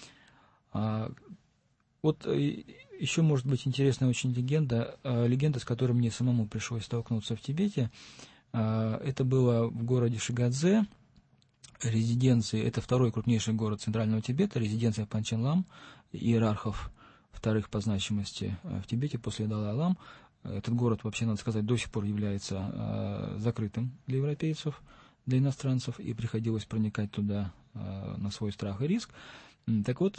Вот еще может быть интересная очень легенда, с которой мне самому пришлось столкнуться в Тибете. Это было в городе Шигадзе, резиденции, это второй крупнейший город Центрального Тибета, резиденция Панчен-лам, иерархов вторых по значимости в Тибете после Далай-лам. Этот город, вообще, надо сказать, до сих пор является закрытым для европейцев, для иностранцев, и приходилось проникать туда на свой страх и риск. Так вот,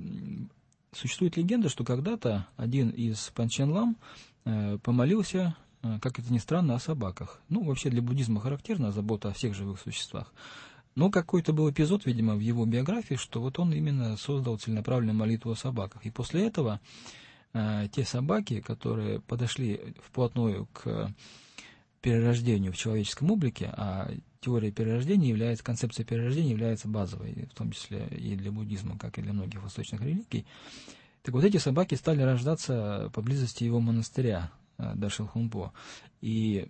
существует легенда, что когда-то один из Панчен-лам помолился как это ни странно, о собаках. Ну, вообще для буддизма характерна забота о всех живых существах. Но какой-то был эпизод, видимо, в его биографии, что вот он именно создал целенаправленную молитву о собаках. И после этого те собаки, которые подошли вплотную к перерождению в человеческом облике, а теория перерождения концепция перерождения является базовой, в том числе и для буддизма, как и для многих восточных религий. Так вот, эти собаки стали рождаться поблизости его монастыря Дашилхунпо. И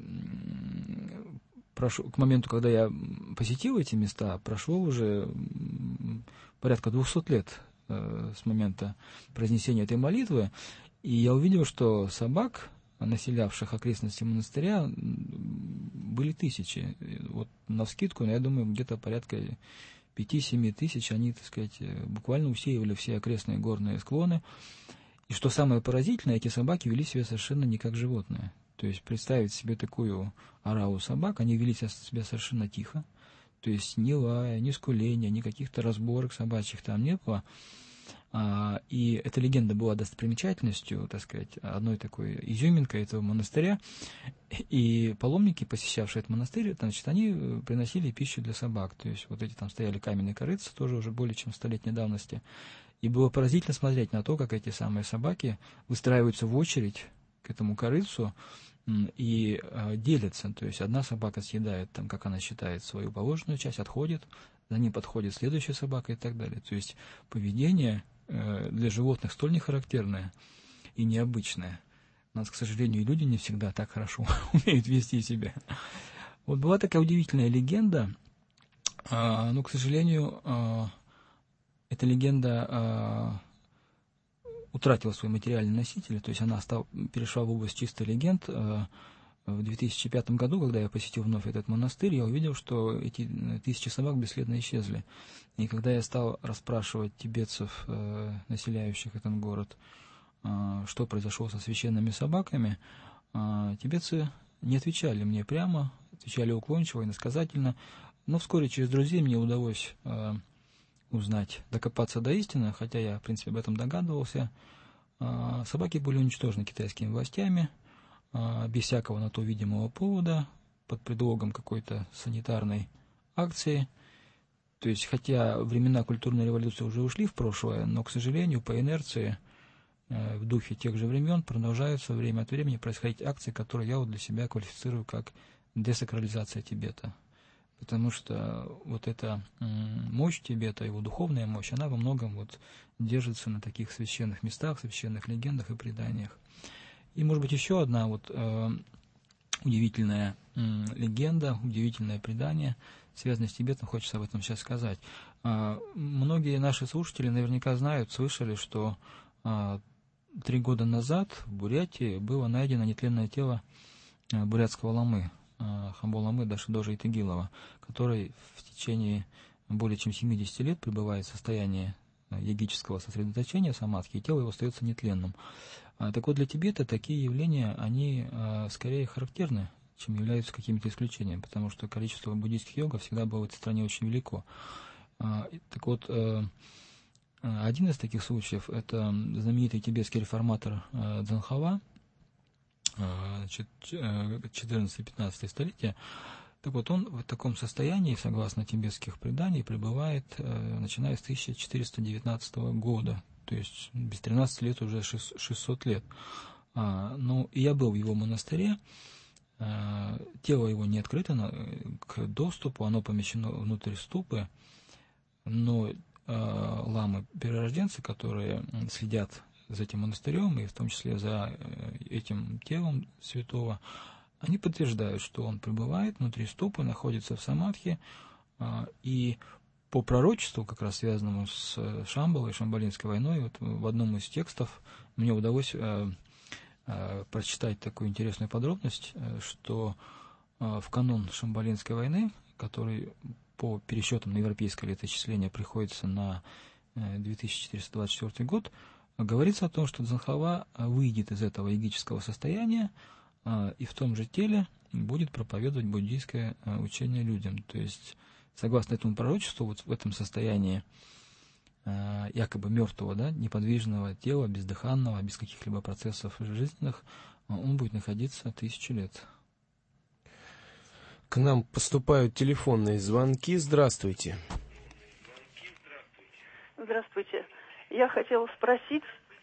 к моменту, когда я посетил эти места, прошло уже порядка 200 лет с момента произнесения этой молитвы, и я увидел, что собак, населявших окрестности монастыря, были тысячи. Вот навскидку, я думаю, где-то порядка 5-7 тысяч, они, так сказать, буквально усеивали все окрестные горные склоны. И что самое поразительное, эти собаки вели себя совершенно не как животные. То есть представить себе такую ораву собак, они вели себя совершенно тихо. То есть ни лая, ни скуления, ни каких-то разборок собачьих там не было. И эта легенда была достопримечательностью, так сказать, одной такой изюминкой этого монастыря. И паломники, посещавшие этот монастырь, значит, они приносили пищу для собак. То есть вот эти там стояли каменные корытца, тоже уже более чем 100-летней давности. И было поразительно смотреть на то, как эти самые собаки выстраиваются в очередь к этому корытцу и делятся. То есть одна собака съедает, там, как она считает, свою положенную часть, отходит, за ним подходит следующая собака и так далее. То есть поведение для животных столь нехарактерное и необычное. У нас, к сожалению, и люди не всегда так хорошо умеют вести себя. Вот была такая удивительная легенда, но, к сожалению, эта легенда утратила свой материальный носитель, то есть она перешла в область чистой легенд. В 2005 году, когда я посетил вновь этот монастырь, я увидел, что эти 1000 собак бесследно исчезли. И когда я стал расспрашивать тибетцев, населяющих этот город, что произошло со священными собаками, тибетцы не отвечали мне прямо, отвечали уклончиво, иносказательно. Но вскоре через друзей мне удалось узнать, докопаться до истины, хотя я, в принципе, об этом догадывался. Собаки были уничтожены китайскими властями, без всякого на то видимого повода, под предлогом какой-то санитарной акции. То есть, хотя времена культурной революции уже ушли в прошлое, но, к сожалению, по инерции, в духе тех же времен, продолжаются время от времени происходить акции, которые я вот для себя квалифицирую как десакрализация Тибета. Потому что вот эта мощь Тибета, его духовная мощь, она во многом вот держится на таких священных местах, священных легендах и преданиях. И, может быть, еще одна вот удивительная легенда, удивительное предание, связанное с Тибетом, хочется об этом сейчас сказать. Многие наши слушатели наверняка знают, слышали, что 3 года назад в Бурятии было найдено нетленное тело бурятского ламы, Хамбо-ламы Дашидожа Итагилова, который в течение более чем 70 лет пребывает в состоянии йогического сосредоточения, самадхи, и тело его остается нетленным. Так вот, для Тибета такие явления, они скорее характерны, чем являются какими-то исключениями, потому что количество буддийских йогов всегда было в этой стране очень велико. Так вот, один из таких случаев – это знаменитый тибетский реформатор Дзонхава, 14-15 столетия. Так вот, он в таком состоянии, согласно тибетских преданий, пребывает, начиная с 1419 года, то есть без 13 лет уже 600 лет. Ну, и я был в его монастыре, тело его не открыто к доступу, оно помещено внутрь ступы, но ламы-перерожденцы, которые следят за этим монастырем, и в том числе за этим телом святого, они подтверждают, что он пребывает внутри ступы, находится в самадхи, и по пророчеству, как раз связанному с Шамбалой, Шамбалинской войной, вот в одном из текстов мне удалось прочитать такую интересную подробность, что в канун Шамбалинской войны, который по пересчетам на европейское летоисчисление приходится на 2424 год, говорится о том, что Дзонхава выйдет из этого йогического состояния и в том же теле будет проповедовать буддийское учение людям. То есть, согласно этому пророчеству, вот в этом состоянии якобы мертвого, да, неподвижного тела, бездыханного, без каких-либо процессов жизненных, он будет находиться 1000 лет. К нам поступают телефонные звонки. Здравствуйте. Здравствуйте. Я хотела спросить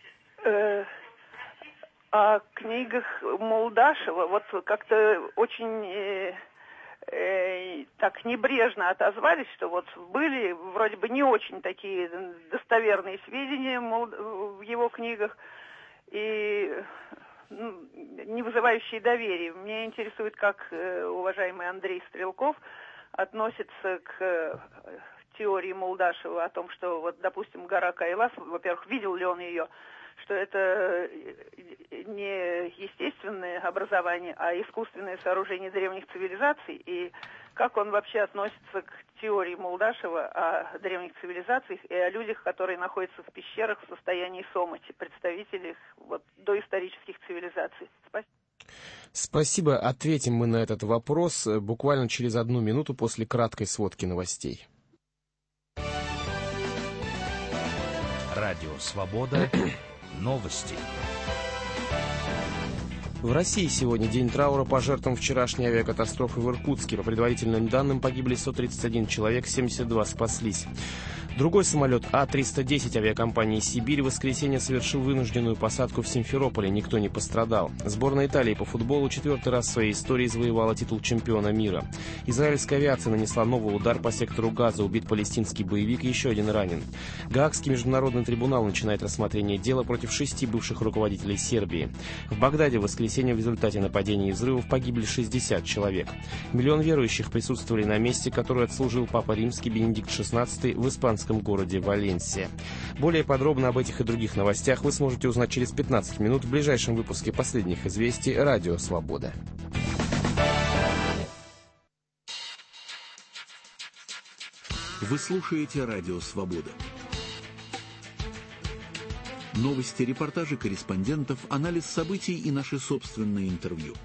о книгах Молдашева. Вот как-то очень так небрежно отозвались, что вот были вроде бы не очень такие достоверные сведения в его книгах и не вызывающие доверия. Меня интересует, как уважаемый Андрей Стрелков относится к теории Молдашева о том, что, вот, допустим, гора Кайлас, во-первых, видел ли он ее, что это не естественное образование, а искусственное сооружение древних цивилизаций, и как он вообще относится к теории Молдашева о древних цивилизациях и о людях, которые находятся в пещерах в состоянии сомати, представителях вот, доисторических цивилизаций. Спасибо. Спасибо. Ответим мы на этот вопрос буквально через 1 минуту после краткой сводки новостей. Радио «Свобода». Новости. В России сегодня день траура по жертвам вчерашней авиакатастрофы в Иркутске. По предварительным данным погибли 131 человек, 72 спаслись. Другой самолет А-310 авиакомпании «Сибирь» в воскресенье совершил вынужденную посадку в Симферополе. Никто не пострадал. Сборная Италии по футболу 4-й раз в своей истории завоевала титул чемпиона мира. Израильская авиация нанесла новый удар по сектору Газа. Убит палестинский боевик, еще один ранен. Гаагский международный трибунал начинает рассмотрение дела против 6 бывших руководителей Сербии. В Багдаде в воскресенье в результате нападений и взрывов погибли 60 человек. Миллион верующих присутствовали на месте, которое отслужил Папа Римский Бенедикт XVI в испанском городе Валенсия. Более подробно об этих и других новостях вы сможете узнать через 15 минут в ближайшем выпуске последних известий «Радио Свобода». Вы слушаете «Радио Свобода». Новости, репортажи корреспондентов, анализ событий и наши собственные интервью.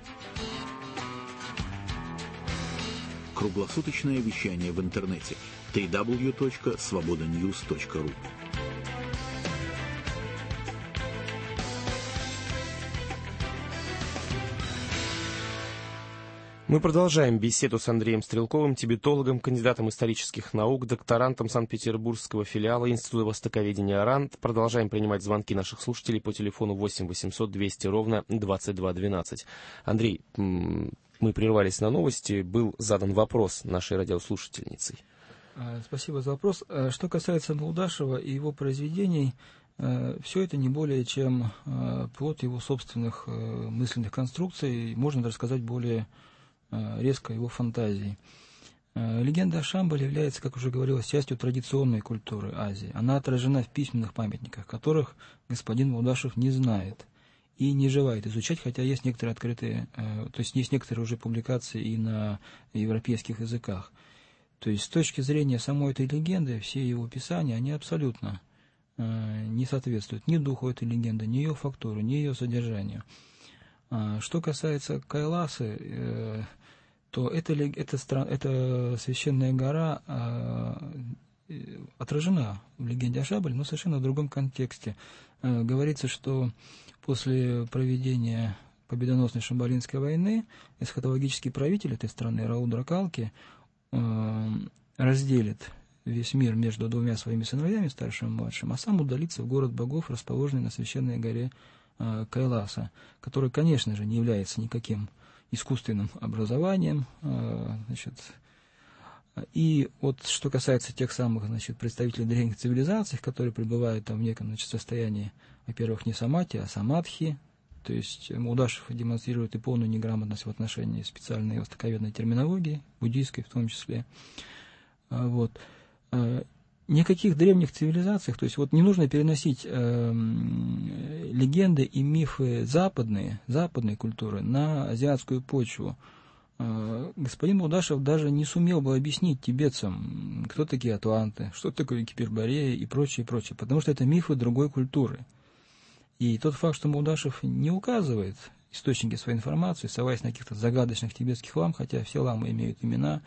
Круглосуточное вещание в интернете www.svobodanews.ru. Мы продолжаем беседу с Андреем Стрелковым, тибетологом, кандидатом исторических наук, докторантом Санкт-Петербургского филиала Института востоковедения РАНД. Продолжаем принимать звонки наших слушателей по телефону 8 800 200 ровно 2212. Андрей, мы прервались на новости, был задан вопрос нашей радиослушательницей. Спасибо за вопрос. Что касается Молдашева и его произведений, все это не более чем плод его собственных мысленных конструкций, можно даже сказать, более резко его фантазии. Легенда о Шамбале является, как уже говорилось, частью традиционной культуры Азии. Она отражена в письменных памятниках, которых господин Молдашев не знает и не желает изучать, хотя есть некоторые открытые, то есть есть некоторые уже публикации и на европейских языках. То есть с точки зрения самой этой легенды, все его описания, они абсолютно не соответствуют ни духу этой легенды, ни ее фактуре, ни ее содержанию. Что касается Кайласы, то эта священная гора отражена в легенде о Шамбале, но совершенно в другом контексте. Говорится, что после проведения победоносной Шамбалинской войны эсхатологический правитель этой страны Раудра Калки разделит весь мир между двумя своими сыновьями, старшим и младшим, а сам удалится в город богов, расположенный на священной горе Кайласа, который, конечно же, не является никаким искусственным образованием. И вот что касается тех самых, представителей древних цивилизаций, которые пребывают там в неком состоянии, во-первых, не самати, а самадхи, то есть Молдашев демонстрирует и полную неграмотность в отношении специальной востоковедной терминологии, буддийской в том числе. Вот. Никаких древних цивилизациях, то есть вот не нужно переносить легенды и мифы западной культуры на азиатскую почву. Господин Молдашев даже не сумел бы объяснить тибетцам, кто такие атланты, что такое Гиперборея и прочее, потому что это мифы другой культуры. И тот факт, что Молдашев не указывает источники своей информации, ссылаясь на каких-то загадочных тибетских лам, хотя все ламы имеют имена,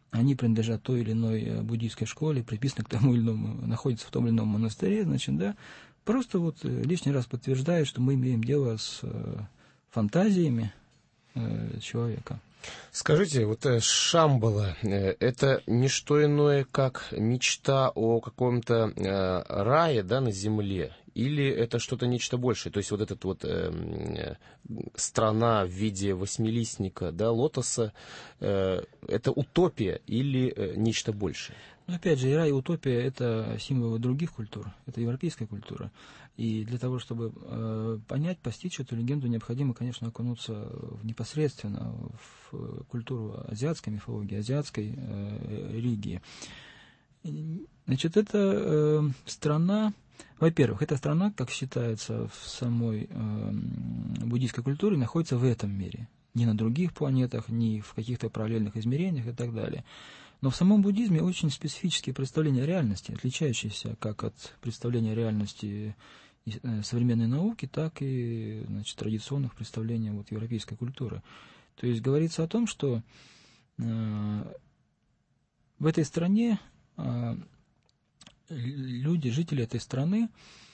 они принадлежат той или иной буддийской школе, приписаны к тому или иному, находятся в том или ином монастыре, значит, да, просто вот лишний раз подтверждает, что мы имеем дело с фантазиями человека. Скажите, вот Шамбала – это не что иное, как мечта о каком-то рае, да, на земле? Или это что-то нечто большее? То есть вот эта вот страна в виде восьмилистника, да, лотоса – это утопия или нечто большее? Но опять же, и рай, и утопия – это символы других культур, это европейская культура. И для того, чтобы понять, постичь эту легенду, необходимо, конечно, окунуться непосредственно в культуру азиатской мифологии, азиатской религии. Значит, это страна, во-первых, эта страна, как считается в самой буддийской культуре, находится в этом мире. Не на других планетах, не в каких-то параллельных измерениях и так далее. Но в самом буддизме очень специфические представления реальности, отличающиеся как от представления реальности современной науки, так и, значит, традиционных представлений вот, европейской культуры. То есть говорится о том, что в этой стране люди, жители этой страны,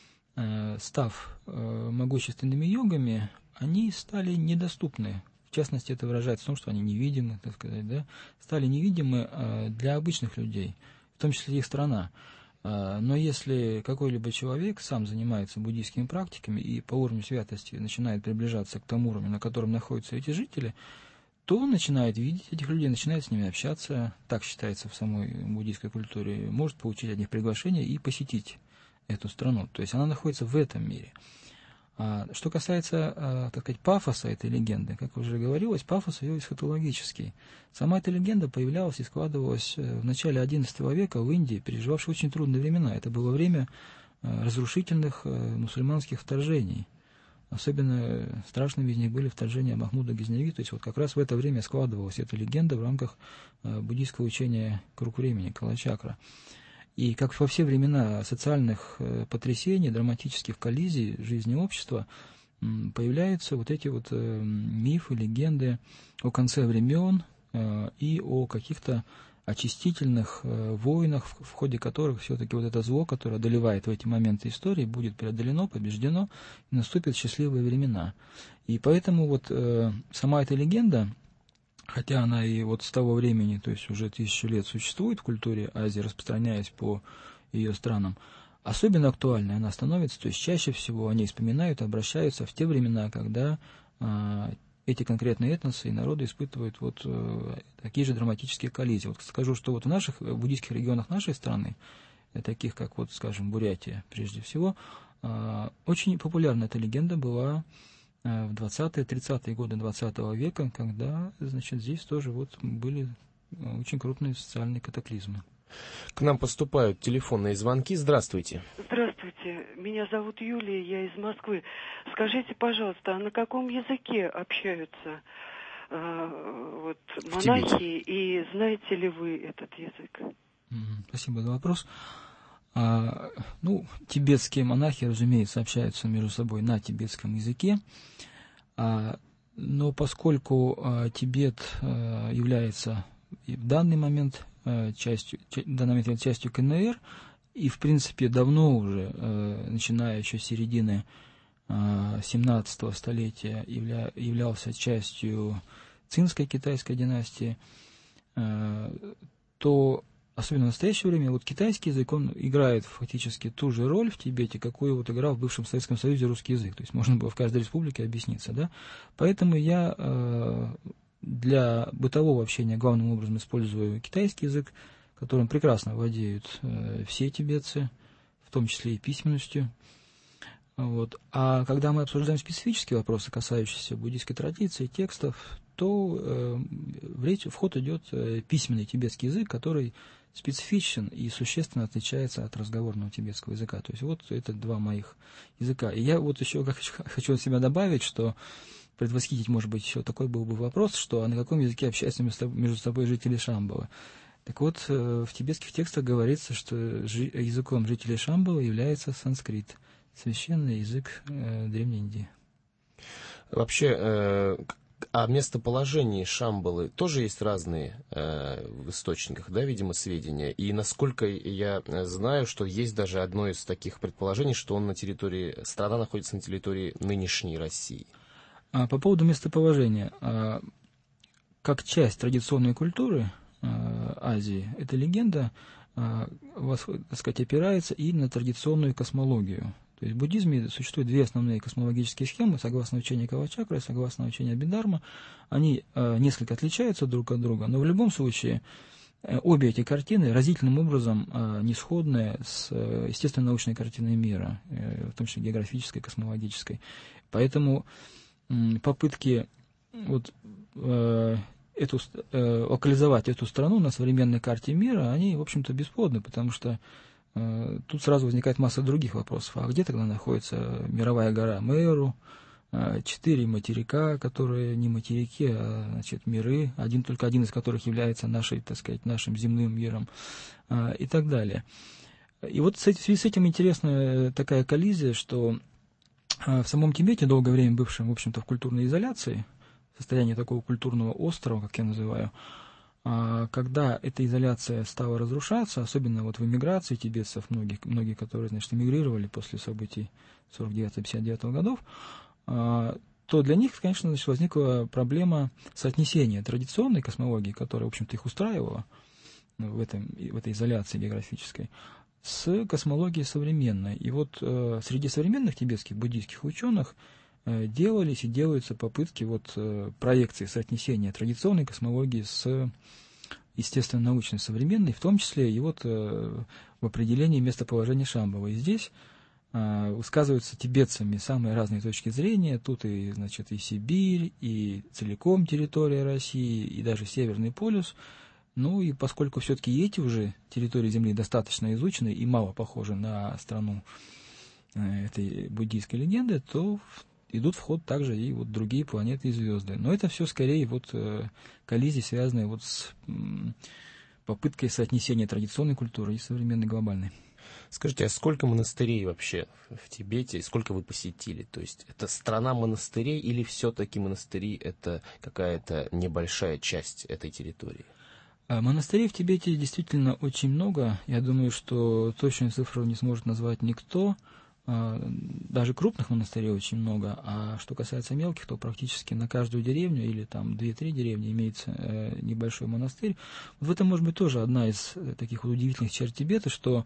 став могущественными йогами, они стали недоступны. В частности, это выражается в том, что они невидимы, так сказать, да, стали невидимы для обычных людей, в том числе их страна. Но если какой-либо человек сам занимается буддийскими практиками и по уровню святости начинает приближаться к тому уровню, на котором находятся эти жители, то он начинает видеть этих людей, начинает с ними общаться, так считается в самой буддийской культуре, может получить от них приглашение и посетить эту страну. То есть она находится в этом мире. Что касается, так сказать, пафоса этой легенды, как уже говорилось, пафос ее эсхатологический. Сама эта легенда появлялась и складывалась в начале XI века в Индии, переживавшей очень трудные времена. Это было время разрушительных мусульманских вторжений. Особенно страшными из них были вторжения Махмуда Газневи. То есть вот как раз в это время складывалась эта легенда в рамках буддийского учения «Круг времени», Кала-чакра. И как во все времена социальных потрясений, драматических коллизий жизни общества, появляются вот эти вот мифы, легенды о конце времен и о каких-то очистительных войнах, в ходе которых все-таки вот это зло, которое одолевает в эти моменты истории, будет преодолено, побеждено, и наступят счастливые времена. И поэтому вот сама эта легенда, хотя она и вот с того времени, то есть уже 1000 лет существует в культуре Азии, распространяясь по ее странам, особенно актуальной она становится, то есть чаще всего о ней вспоминают, обращаются в те времена, когда эти конкретные этносы и народы испытывают вот такие же драматические коллизии. Вот скажу, что вот в наших буддийских регионах нашей страны, таких как вот, скажем, Бурятия прежде всего, очень популярна эта легенда была в 20-30-е годы 20 века, когда, значит, здесь тоже вот были очень крупные социальные катаклизмы. К нам поступают телефонные звонки. Здравствуйте. Здравствуйте. Меня зовут Юлия, я из Москвы. Скажите, пожалуйста, а на каком языке общаются вот, монахи, и знаете ли вы этот язык? Спасибо за вопрос. Тибетские монахи, разумеется, общаются между собой на тибетском языке, но поскольку Тибет является в данный момент частью КНР, и, в принципе, давно уже, начиная еще с середины 17 столетия, являлся частью цинской китайской династии, то особенно в настоящее время, вот китайский язык, он играет фактически ту же роль в Тибете, какую вот играл в бывшем Советском Союзе русский язык. То есть можно было в каждой республике объясниться, да. Поэтому я для бытового общения главным образом использую китайский язык, которым прекрасно владеют все тибетцы, в том числе и письменностью. Вот. А когда мы обсуждаем специфические вопросы, касающиеся буддийской традиции, текстов, то в ход идет письменный тибетский язык, который специфичен и существенно отличается от разговорного тибетского языка. То есть вот это два моих языка. И я вот еще хочу от себя добавить, что предвосхитить, может быть, еще такой был бы вопрос, что а на каком языке общаются между собой жители Шамбалы. Так вот, в тибетских текстах говорится, что языком жителей Шамбалы является санскрит, священный язык Древней Индии. Вообще, О местоположении Шамбалы тоже есть разные в источниках, да, видимо, сведения. И насколько я знаю, что есть даже одно из таких предположений, что он страна находится на территории нынешней России. По поводу местоположения. Как часть традиционной культуры Азии, эта легенда, так сказать, опирается и на традиционную космологию. То есть в буддизме существуют две основные космологические схемы, согласно учению Кавачакры, согласно учению Абхидхармы. Они несколько отличаются друг от друга, но в любом случае обе эти картины разительным образом несходны с естественно-научной картиной мира, в том числе географической, космологической. Поэтому попытки локализовать эту страну на современной карте мира, они, в общем-то, бесплодны, потому что тут сразу возникает масса других вопросов. А где тогда находится мировая гора Меру, 4 материка, которые не материки, а, значит, миры, только один из которых является нашим земным миром, и так далее. И вот в связи с этим интересная такая коллизия, что в самом Тибете, долгое время бывшем, в общем-то, в культурной изоляции, состояние такого культурного острова, как я называю, когда эта изоляция стала разрушаться, особенно в эмиграции тибетцев, многие, которые, значит, эмигрировали после событий 49-59 годов, то для них, конечно, значит, возникла проблема соотнесения традиционной космологии, которая, в общем-то, их устраивала в этой изоляции географической, с космологией современной. И среди современных тибетских буддийских ученых делались и делаются попытки проекции соотнесения традиционной космологии с естественно-научной современной, в том числе и в определении местоположения Шамбалы. И здесь высказываются тибетцами самые разные точки зрения. Тут и Сибирь, и целиком территория России, и даже Северный полюс. Ну и поскольку все-таки эти уже территории Земли достаточно изучены и мало похожи на страну этой буддийской легенды, то идут в ход также и другие планеты и звезды. Но это все скорее коллизии, связанные с попыткой соотнесения традиционной культуры и современной глобальной. Скажите, а сколько монастырей вообще в Тибете, и сколько вы посетили? То есть это страна монастырей или все-таки монастыри это какая-то небольшая часть этой территории? Монастырей в Тибете действительно очень много. Я думаю, что точную цифру не сможет назвать никто. Даже крупных монастырей очень много, а что касается мелких, то практически на каждую деревню или там 2-3 деревни имеется небольшой монастырь. В этом, может быть, тоже одна из таких удивительных черт Тибета, что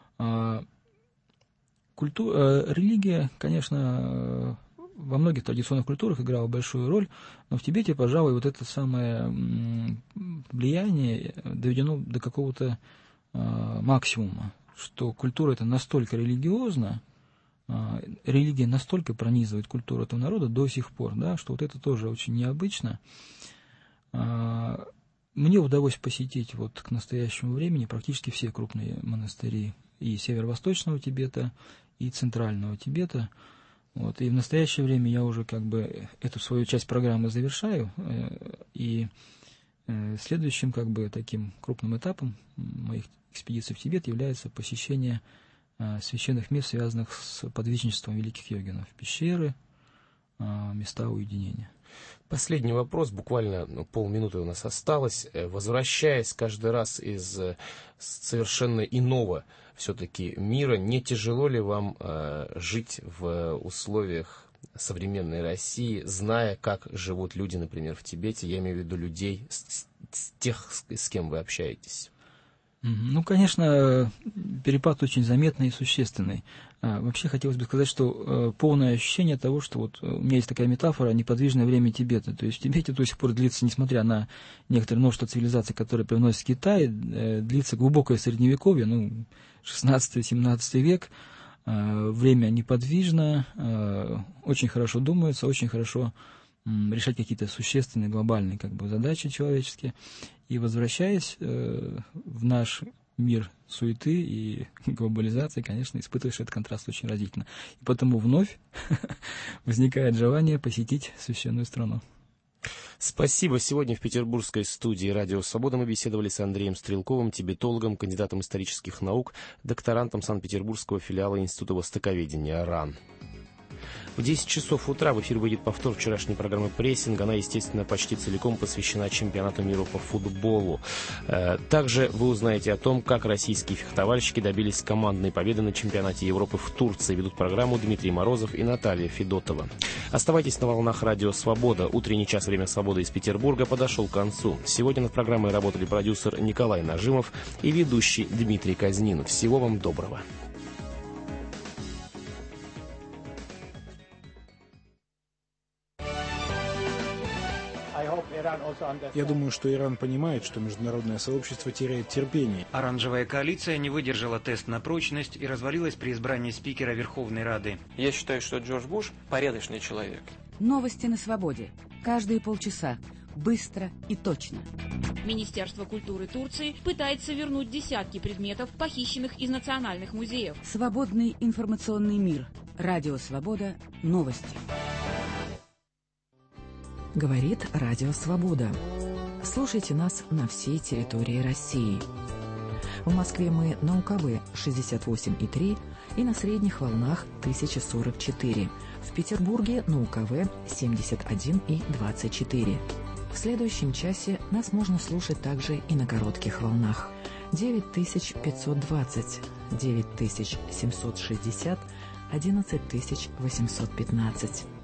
религия, конечно, во многих традиционных культурах играла большую роль, но в Тибете, пожалуй, это самое влияние доведено до какого-то максимума, что культура эта настолько религиозна, религия настолько пронизывает культуру этого народа до сих пор, да, что это тоже очень необычно. Мне удалось посетить к настоящему времени практически все крупные монастыри и северо-восточного Тибета, и центрального Тибета. И в настоящее время я уже эту свою часть программы завершаю, и следующим таким крупным этапом моих экспедиций в Тибет является посещение священных мест, связанных с подвижничеством великих йогинов, пещеры, места уединения. Последний вопрос, буквально полминуты у нас осталось. Возвращаясь каждый раз из совершенно иного все-таки мира, не тяжело ли вам жить в условиях современной России, зная, как живут люди, например, в Тибете? Я имею в виду людей, тех, с кем вы общаетесь. Ну, конечно, перепад очень заметный и существенный. Вообще хотелось бы сказать, что полное ощущение того, что у меня есть такая метафора «неподвижное время Тибета». То есть в Тибете до сих пор длится, несмотря на некоторое множество цивилизаций, которые привносят Китай, длится глубокое средневековье, 16-17 век. Время неподвижно, очень хорошо думается, очень хорошо решать какие-то существенные, глобальные задачи человеческие. И возвращаясь в наш мир суеты и глобализации, конечно, испытываешь этот контраст очень разительно. И потому вновь возникает желание посетить священную страну. Спасибо. Сегодня в петербургской студии «Радио Свобода» мы беседовали с Андреем Стрелковым, тибетологом, кандидатом исторических наук, докторантом Санкт-Петербургского филиала Института востоковедения РАН. В 10 часов утра в эфир выйдет повтор вчерашней программы «Прессинг». Она, естественно, почти целиком посвящена чемпионату мира по футболу. Также вы узнаете о том, как российские фехтовальщики добились командной победы на чемпионате Европы в Турции. Ведут программу Дмитрий Морозов и Наталья Федотова. Оставайтесь на волнах радио «Свобода». Утренний час «Время свободы» из Петербурга подошел к концу. Сегодня над программой работали продюсер Николай Нажимов и ведущий Дмитрий Казнин. Всего вам доброго. Я думаю, что Иран понимает, что международное сообщество теряет терпение. Оранжевая коалиция не выдержала тест на прочность и развалилась при избрании спикера Верховной Рады. Я считаю, что Джордж Буш порядочный человек. Новости на свободе. Каждые полчаса. Быстро и точно. Министерство культуры Турции пытается вернуть десятки предметов, похищенных из национальных музеев. Свободный информационный мир. Радио «Свобода». Новости. Говорит Радио Свобода. Слушайте нас на всей территории России. В Москве мы на УКВ 68,3 и на средних волнах 1044. В Петербурге на УКВ 71,24. В следующем часе нас можно слушать также и на коротких волнах 9520, 9760, 11815.